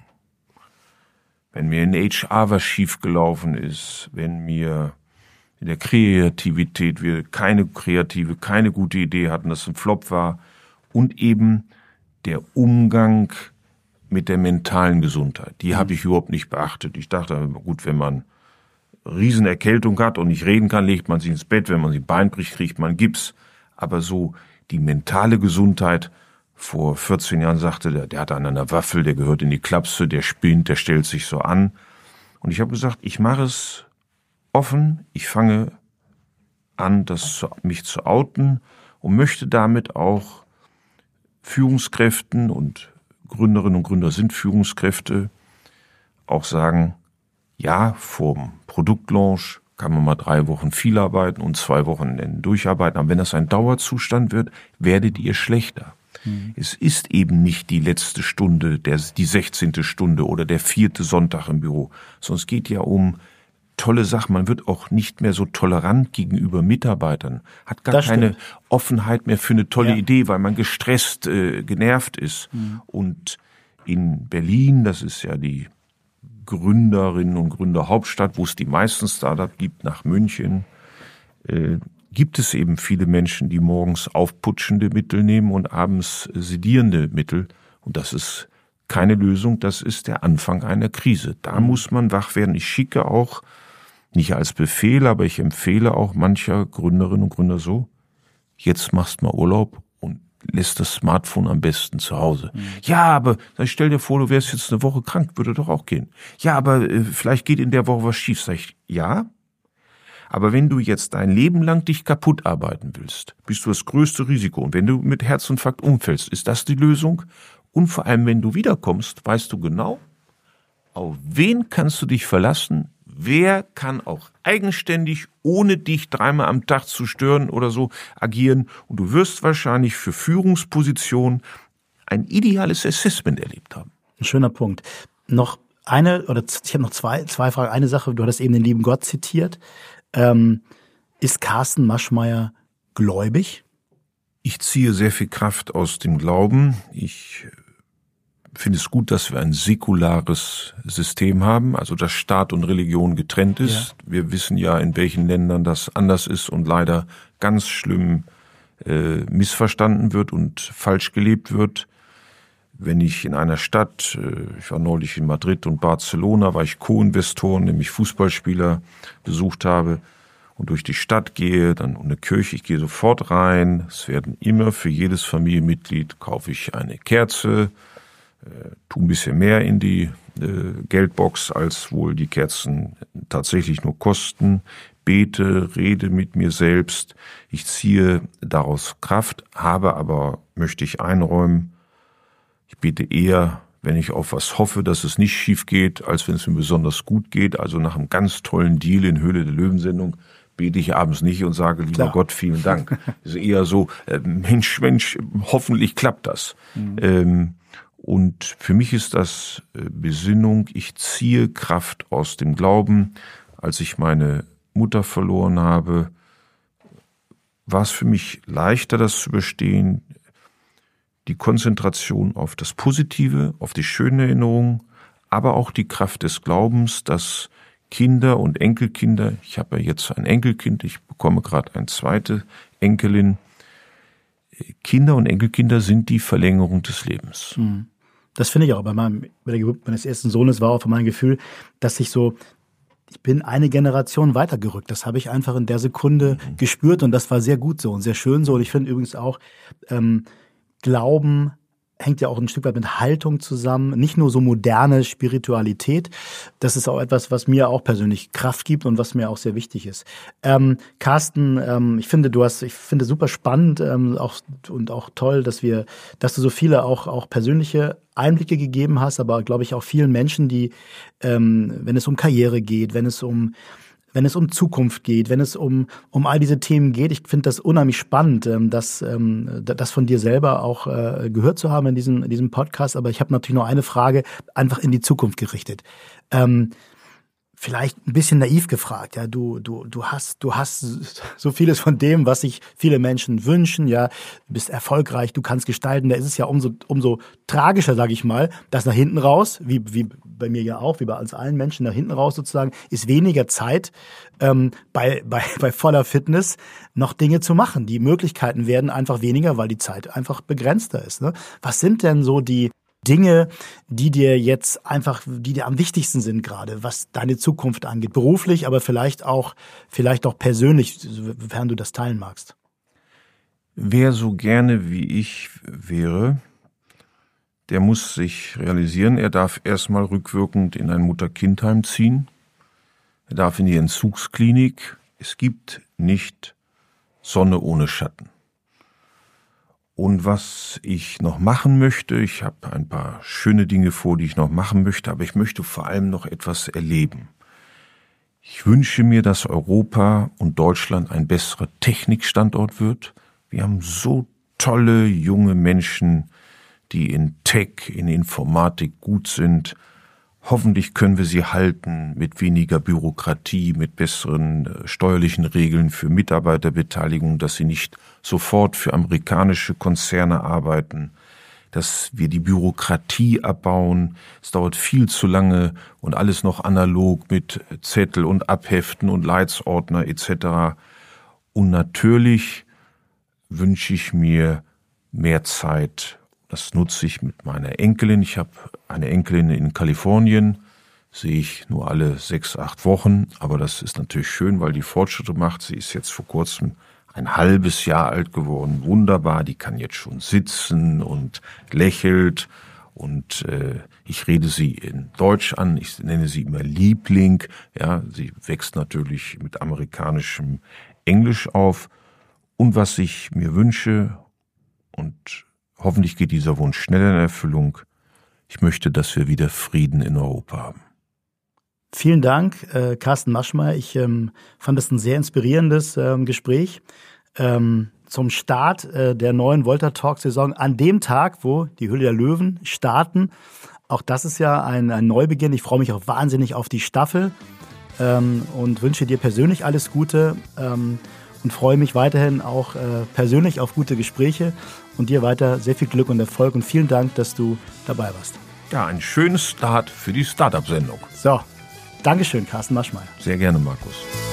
Wenn mir in HR was schiefgelaufen ist, wenn mir in der Kreativität wir keine gute Idee hatten, dass es ein Flop war und eben der Umgang mit der mentalen Gesundheit, die habe ich überhaupt nicht beachtet. Ich dachte, gut, wenn man Riesenerkältung hat und nicht reden kann, legt man sich ins Bett, wenn man sich Bein bricht, kriegt man Gips. Aber so die mentale Gesundheit, vor 14 Jahren sagte der hat an einer Waffel, der gehört in die Klapse, der spinnt, der stellt sich so an. Und ich habe gesagt, ich mache es offen, ich fange an, mich zu outen und möchte damit auch Führungskräften, und Gründerinnen und Gründer sind Führungskräfte, auch sagen, ja, vorm Produktlaunch kann man mal 3 Wochen viel arbeiten und 2 Wochenenden durcharbeiten. Aber wenn das ein Dauerzustand wird, werdet ihr schlechter. Es ist eben nicht die letzte Stunde, die 16. Stunde oder der 4. Sonntag im Büro, sondern es geht ja um tolle Sachen. Man wird auch nicht mehr so tolerant gegenüber Mitarbeitern, hat gar keine Offenheit mehr für eine tolle Idee, weil man gestresst, genervt ist. Und in Berlin, das ist ja die Gründerinnen und Gründer Hauptstadt, wo es die meisten Startups gibt, nach München, gibt es eben viele Menschen, die morgens aufputschende Mittel nehmen und abends sedierende Mittel. Und das ist keine Lösung, das ist der Anfang einer Krise. Da muss man wach werden. Ich schicke auch, nicht als Befehl, aber ich empfehle auch mancher Gründerinnen und Gründer so, jetzt machst du mal Urlaub und lässt das Smartphone am besten zu Hause. Ja, aber stell dir vor, du wärst jetzt eine Woche krank, würde doch auch gehen. Ja, aber vielleicht geht in der Woche was schief. Sag ich, ja, Aber wenn du jetzt dein Leben lang dich kaputt arbeiten willst, bist du das größte Risiko. Und wenn du mit Herzinfarkt umfällst, ist das die Lösung? Und vor allem, wenn du wiederkommst, weißt du genau, auf wen kannst du dich verlassen? Wer kann auch eigenständig, ohne dich 3-mal am Tag zu stören oder so, agieren? Und du wirst wahrscheinlich für Führungspositionen ein ideales Assessment erlebt haben. Ein schöner Punkt. Ich habe noch zwei Fragen. Eine Sache, du hattest eben den lieben Gott zitiert. Ist Carsten Maschmeyer gläubig? Ich ziehe sehr viel Kraft aus dem Glauben. Ich finde es gut, dass wir ein säkulares System haben, also dass Staat und Religion getrennt ist. Ja. Wir wissen ja, in welchen Ländern das anders ist und leider ganz schlimm missverstanden wird und falsch gelebt wird. Wenn ich in einer Stadt, ich war neulich in Madrid und Barcelona, weil ich Co-Investoren, nämlich Fußballspieler, besucht habe und durch die Stadt gehe, dann um eine Kirche, ich gehe sofort rein. Es werden immer für jedes Familienmitglied, kaufe ich eine Kerze, tu ein bisschen mehr in die Geldbox, als wohl die Kerzen tatsächlich nur kosten. Bete, rede mit mir selbst. Ich ziehe daraus Kraft, möchte ich einräumen, ich bete eher, wenn ich auf was hoffe, dass es nicht schief geht, als wenn es mir besonders gut geht. Also nach einem ganz tollen Deal in Höhle der Löwen-Sendung bete ich abends nicht und sage, lieber Gott, vielen Dank. Also eher so, Mensch, hoffentlich klappt das. Mhm. Und für mich ist das Besinnung, ich ziehe Kraft aus dem Glauben. Als ich meine Mutter verloren habe, war es für mich leichter, das zu überstehen. Die Konzentration auf das Positive, auf die schönen Erinnerungen, aber auch die Kraft des Glaubens, dass Kinder und Enkelkinder, ich habe ja jetzt ein Enkelkind, ich bekomme gerade eine zweite Enkelin, Kinder und Enkelkinder sind die Verlängerung des Lebens. Das finde ich auch. Bei der Geburt meines ersten Sohnes war auch mein Gefühl, dass ich bin eine Generation weitergerückt. Das habe ich einfach in der Sekunde gespürt und das war sehr gut so und sehr schön so. Und ich finde übrigens auch, Glauben hängt ja auch ein Stück weit mit Haltung zusammen, nicht nur so moderne Spiritualität. Das ist auch etwas, was mir auch persönlich Kraft gibt und was mir auch sehr wichtig ist. Carsten, ich finde super spannend auch toll, dass du so viele auch persönliche Einblicke gegeben hast, aber glaube ich auch vielen Menschen, die, wenn es um Karriere geht, wenn es um Zukunft geht, wenn es um all diese Themen geht. Ich finde das unheimlich spannend, das von dir selber auch gehört zu haben in diesem Podcast. Aber ich habe natürlich noch eine Frage einfach in die Zukunft gerichtet. Vielleicht ein bisschen naiv gefragt, ja, du hast so vieles von dem, was sich viele Menschen wünschen, ja, du bist erfolgreich, du kannst gestalten, da ist es ja umso tragischer, sage ich mal, dass nach hinten raus, wie bei mir ja auch, wie bei uns allen Menschen nach hinten raus sozusagen, ist weniger Zeit bei voller Fitness noch Dinge zu machen. Die Möglichkeiten werden einfach weniger, weil die Zeit einfach begrenzter ist, ne? Was sind denn so die Dinge, die dir am wichtigsten sind gerade, was deine Zukunft angeht, beruflich, aber vielleicht auch persönlich, sofern du das teilen magst? Wer so gerne wie ich wäre, der muss sich realisieren, er darf erstmal rückwirkend in ein Mutter-Kind-Heim ziehen, er darf in die Entzugsklinik. Es gibt nicht Sonne ohne Schatten. Und was ich noch machen möchte, ich habe ein paar schöne Dinge vor, die ich noch machen möchte, aber ich möchte vor allem noch etwas erleben. Ich wünsche mir, dass Europa und Deutschland ein besserer Technikstandort wird. Wir haben so tolle junge Menschen, die in Tech, in Informatik gut sind. Hoffentlich können wir sie halten mit weniger Bürokratie, mit besseren steuerlichen Regeln für Mitarbeiterbeteiligung, dass sie nicht sofort für amerikanische Konzerne arbeiten, dass wir die Bürokratie abbauen. Es dauert viel zu lange und alles noch analog mit Zettel und Abheften und Leitsordner etc. Und natürlich wünsche ich mir mehr Zeit. Das nutze ich mit meiner Enkelin. Ich habe eine Enkelin in Kalifornien, sehe ich nur alle 6-8 Wochen. Aber das ist natürlich schön, weil die Fortschritte macht. Sie ist jetzt vor kurzem ein halbes Jahr alt geworden. Wunderbar, die kann jetzt schon sitzen und lächelt. Und ich rede sie in Deutsch an, ich nenne sie immer Liebling. Ja, sie wächst natürlich mit amerikanischem Englisch auf. Und was ich mir wünsche, und hoffentlich geht dieser Wunsch schneller in Erfüllung, ich möchte, dass wir wieder Frieden in Europa haben. Vielen Dank, Carsten Maschmeyer. Ich fand es ein sehr inspirierendes Gespräch zum Start der neuen Volta Talk-Saison an dem Tag, wo die Höhle der Löwen starten. Auch das ist ja ein Neubeginn. Ich freue mich auch wahnsinnig auf die Staffel und wünsche dir persönlich alles Gute und freue mich weiterhin auch persönlich auf gute Gespräche und dir weiter sehr viel Glück und Erfolg und vielen Dank, dass du dabei warst. Ja, ein schönes Start für die Startup-Sendung. So, Dankeschön, Carsten Maschmeyer. Sehr gerne, Markus.